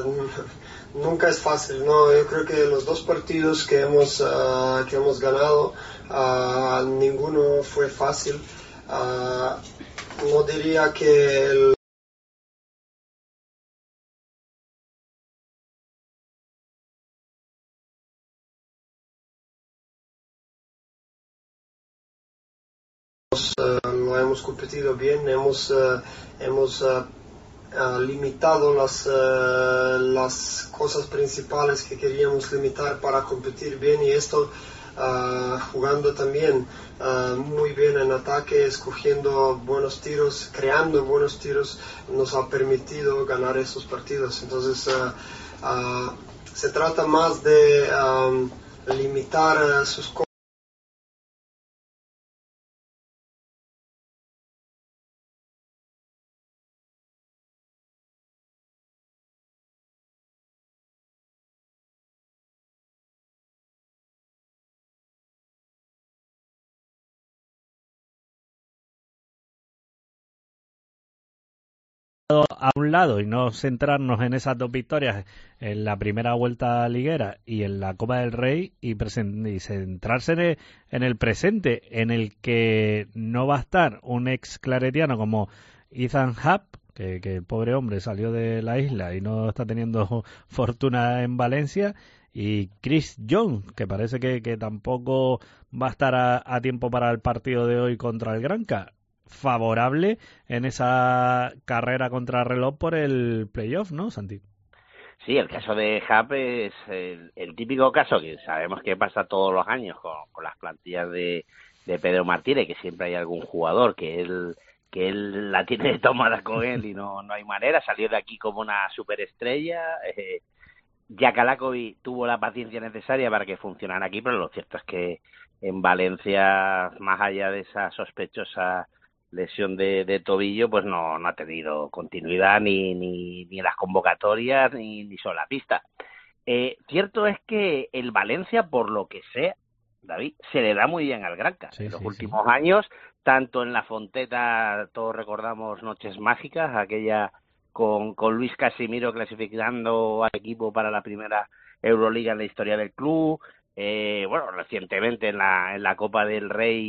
fácil, ¿no? Yo creo que los dos partidos que hemos ganado, ninguno fue fácil. No diría que lo hemos competido bien, hemos limitado las cosas principales que queríamos limitar para competir bien, y esto jugando también muy bien en ataque, escogiendo buenos tiros, creando buenos tiros, nos ha permitido ganar esos partidos. Entonces se trata más de limitar sus cosas. A un lado y no centrarnos en esas dos victorias en la primera vuelta liguera y en la Copa del Rey y centrarse en el presente, en el que no va a estar un ex claretiano como Ethan Happ, que el pobre hombre salió de la isla y no está teniendo fortuna en Valencia, y Chris Young, que parece que tampoco va a estar a tiempo para el partido de hoy contra el Granca. Favorable en esa carrera contra reloj por el playoff, ¿no, Santi? Sí, el caso de Happ es el típico caso que sabemos que pasa todos los años con las plantillas de Pedro Martínez, que siempre hay algún jugador que él la tiene tomada con él y no hay manera. Salió de aquí como una superestrella. Jaka Lakovic tuvo la paciencia necesaria para que funcionara aquí, pero lo cierto es que en Valencia, más allá de esa sospechosa lesión de tobillo, pues no ha tenido continuidad ni en las convocatorias ni sobre la pista. Cierto es que el Valencia, por lo que sea, David, se le da muy bien al Granca. En los últimos años, tanto en la Fonteta, todos recordamos Noches Mágicas, aquella con Luis Casimiro clasificando al equipo para la primera Euroliga en la historia del club, recientemente en la Copa del Rey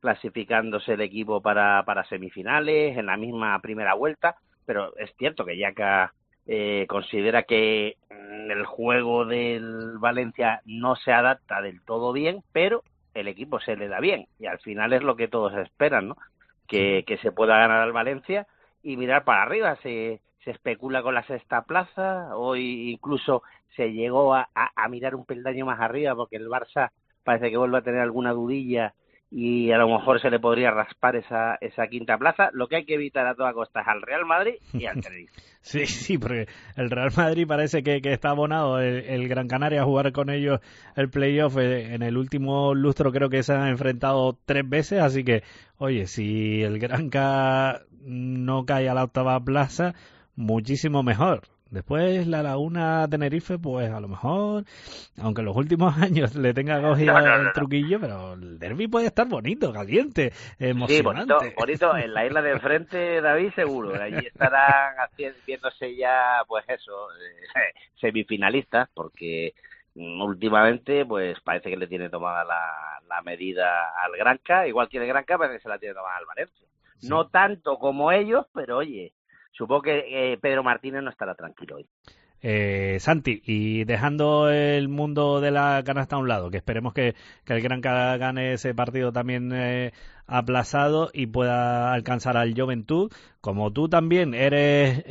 clasificándose el equipo para semifinales, en la misma primera vuelta, pero es cierto que Yaka considera que el juego del Valencia no se adapta del todo bien, pero el equipo se le da bien, y al final es lo que todos esperan, ¿no? Que se pueda ganar al Valencia y mirar para arriba. Se especula con la sexta plaza, hoy incluso se llegó a mirar un peldaño más arriba porque el Barça parece que vuelve a tener alguna dudilla y a lo mejor se le podría raspar esa quinta plaza. Lo que hay que evitar a toda costa es al Real Madrid y al Tenerife. Sí, porque el Real Madrid parece que está abonado el Gran Canaria a jugar con ellos el playoff. En el último lustro creo que se han enfrentado 3 veces, así que, oye, si el Granca no cae a la octava plaza, muchísimo mejor. Después la Laguna Tenerife, pues a lo mejor, aunque en los últimos años le tenga cogido el truquillo, pero el derbi puede estar bonito, caliente, emocionante. Sí, bonito. En la isla de enfrente, David, seguro. Allí estarán viéndose ya, pues eso, semifinalistas, porque últimamente, pues parece que le tiene tomada la medida al Granca, igual que el Granca parece que se la tiene tomada al Valencia. Sí. No tanto como ellos, pero oye, supongo que Pedro Martínez no estará tranquilo hoy. Santi, y dejando el mundo de la canasta a un lado, que esperemos que el Granca gane ese partido también aplazado y pueda alcanzar al Joventut, como tú también eres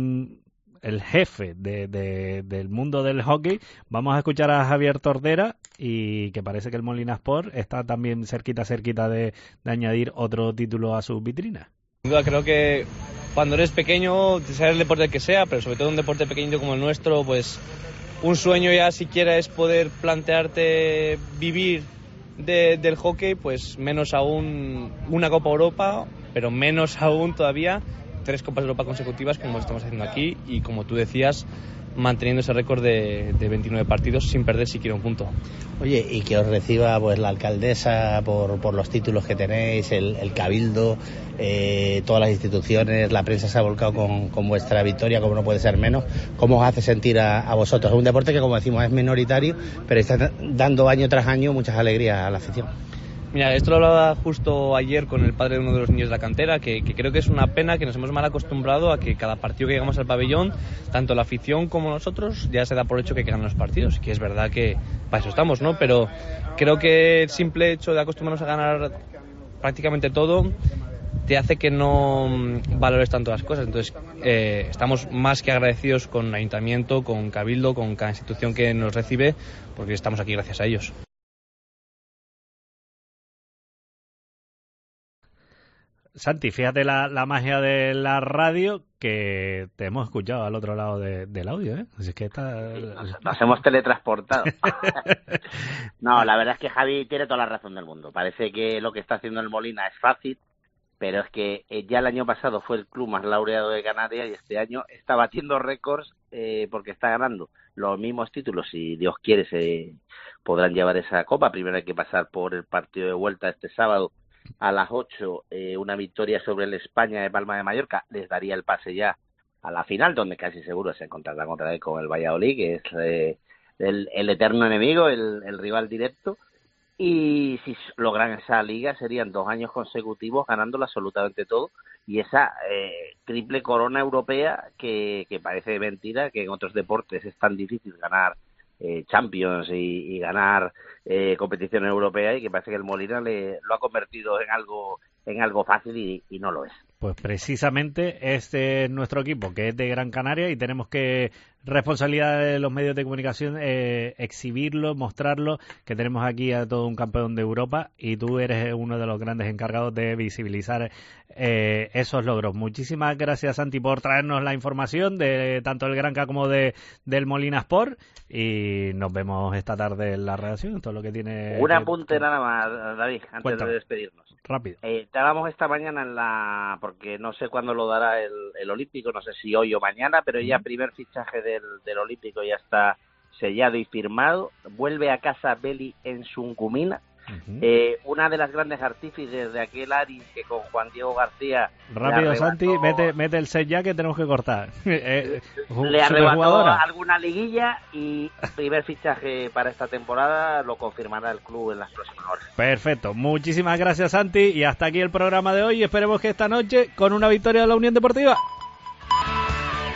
el jefe del mundo del hockey, vamos a escuchar a Javier Tordera, y que parece que el Molina Sport está también cerquita de añadir otro título a su vitrina. Sin duda, creo que cuando eres pequeño, sea el deporte que sea, pero sobre todo un deporte pequeñito como el nuestro, pues un sueño ya siquiera es poder plantearte vivir del hockey, pues menos aún una Copa Europa, pero menos aún todavía 3 Copas de Europa consecutivas como estamos haciendo aquí, y como tú decías, manteniendo ese récord de 29 partidos sin perder siquiera un punto. Oye, y que os reciba pues la alcaldesa por los títulos que tenéis, el cabildo, todas las instituciones, la prensa se ha volcado con vuestra victoria, como no puede ser menos. ¿Cómo os hace sentir a vosotros? Es un deporte que, como decimos, es minoritario, pero está dando año tras año muchas alegrías a la afición. Mira, esto lo hablaba justo ayer con el padre de uno de los niños de la cantera, que creo que es una pena que nos hemos mal acostumbrado a que cada partido que llegamos al pabellón, tanto la afición como nosotros, ya se da por hecho que ganan los partidos, que es verdad que para eso estamos, ¿no? Pero creo que el simple hecho de acostumbrarnos a ganar prácticamente todo te hace que no valores tanto las cosas. Entonces estamos más que agradecidos con el ayuntamiento, con cabildo, con cada institución que nos recibe, porque estamos aquí gracias a ellos. Santi, fíjate la magia de la radio, que te hemos escuchado al otro lado del audio, ¿eh? Así que nos hemos teletransportado. No, la verdad es que Javi tiene toda la razón del mundo. Parece que lo que está haciendo el Molina es fácil, pero es que ya el año pasado fue el club más laureado de Canarias y este año está batiendo récords porque está ganando los mismos títulos. Si Dios quiere, se podrán llevar esa copa. Primero hay que pasar por el partido de vuelta este sábado a las 8, una victoria sobre el España de Palma de Mallorca les daría el pase ya a la final, donde casi seguro se encontrará contra él con el Valladolid, que es el eterno enemigo, el rival directo. Y si logran esa liga serían 2 años consecutivos ganándola absolutamente todo, y esa triple corona europea que parece mentira, que en otros deportes es tan difícil ganar Champions y ganar competición europea, y que parece que el Molina lo ha convertido en algo fácil y no lo es. Pues precisamente este es nuestro equipo, que es de Gran Canaria, y tenemos que, responsabilidad de los medios de comunicación, exhibirlo, mostrarlo, que tenemos aquí a todo un campeón de Europa, y tú eres uno de los grandes encargados de visibilizar esos logros. Muchísimas gracias, Santi, por traernos la información de tanto del Granca como del Molina Sport, y nos vemos esta tarde en la redacción, todo lo que tiene. Un apunte nada más, David, antes de despedirnos. Rápido. Te hablamos esta mañana porque no sé cuándo lo dará el Olímpico, no sé si hoy o mañana, pero ya primer fichaje del Olímpico ya está sellado y firmado. Vuelve a casa Beli en Sunkumina, Una de las grandes artífices de aquel Aris que con Juan Diego García... Rápido, Santi, mete el set ya que tenemos que cortar. Le arrebató alguna liguilla y primer fichaje para esta temporada lo confirmará el club en las próximas horas. Perfecto, muchísimas gracias, Santi, y hasta aquí el programa de hoy. Esperemos que esta noche con una victoria de la Unión Deportiva.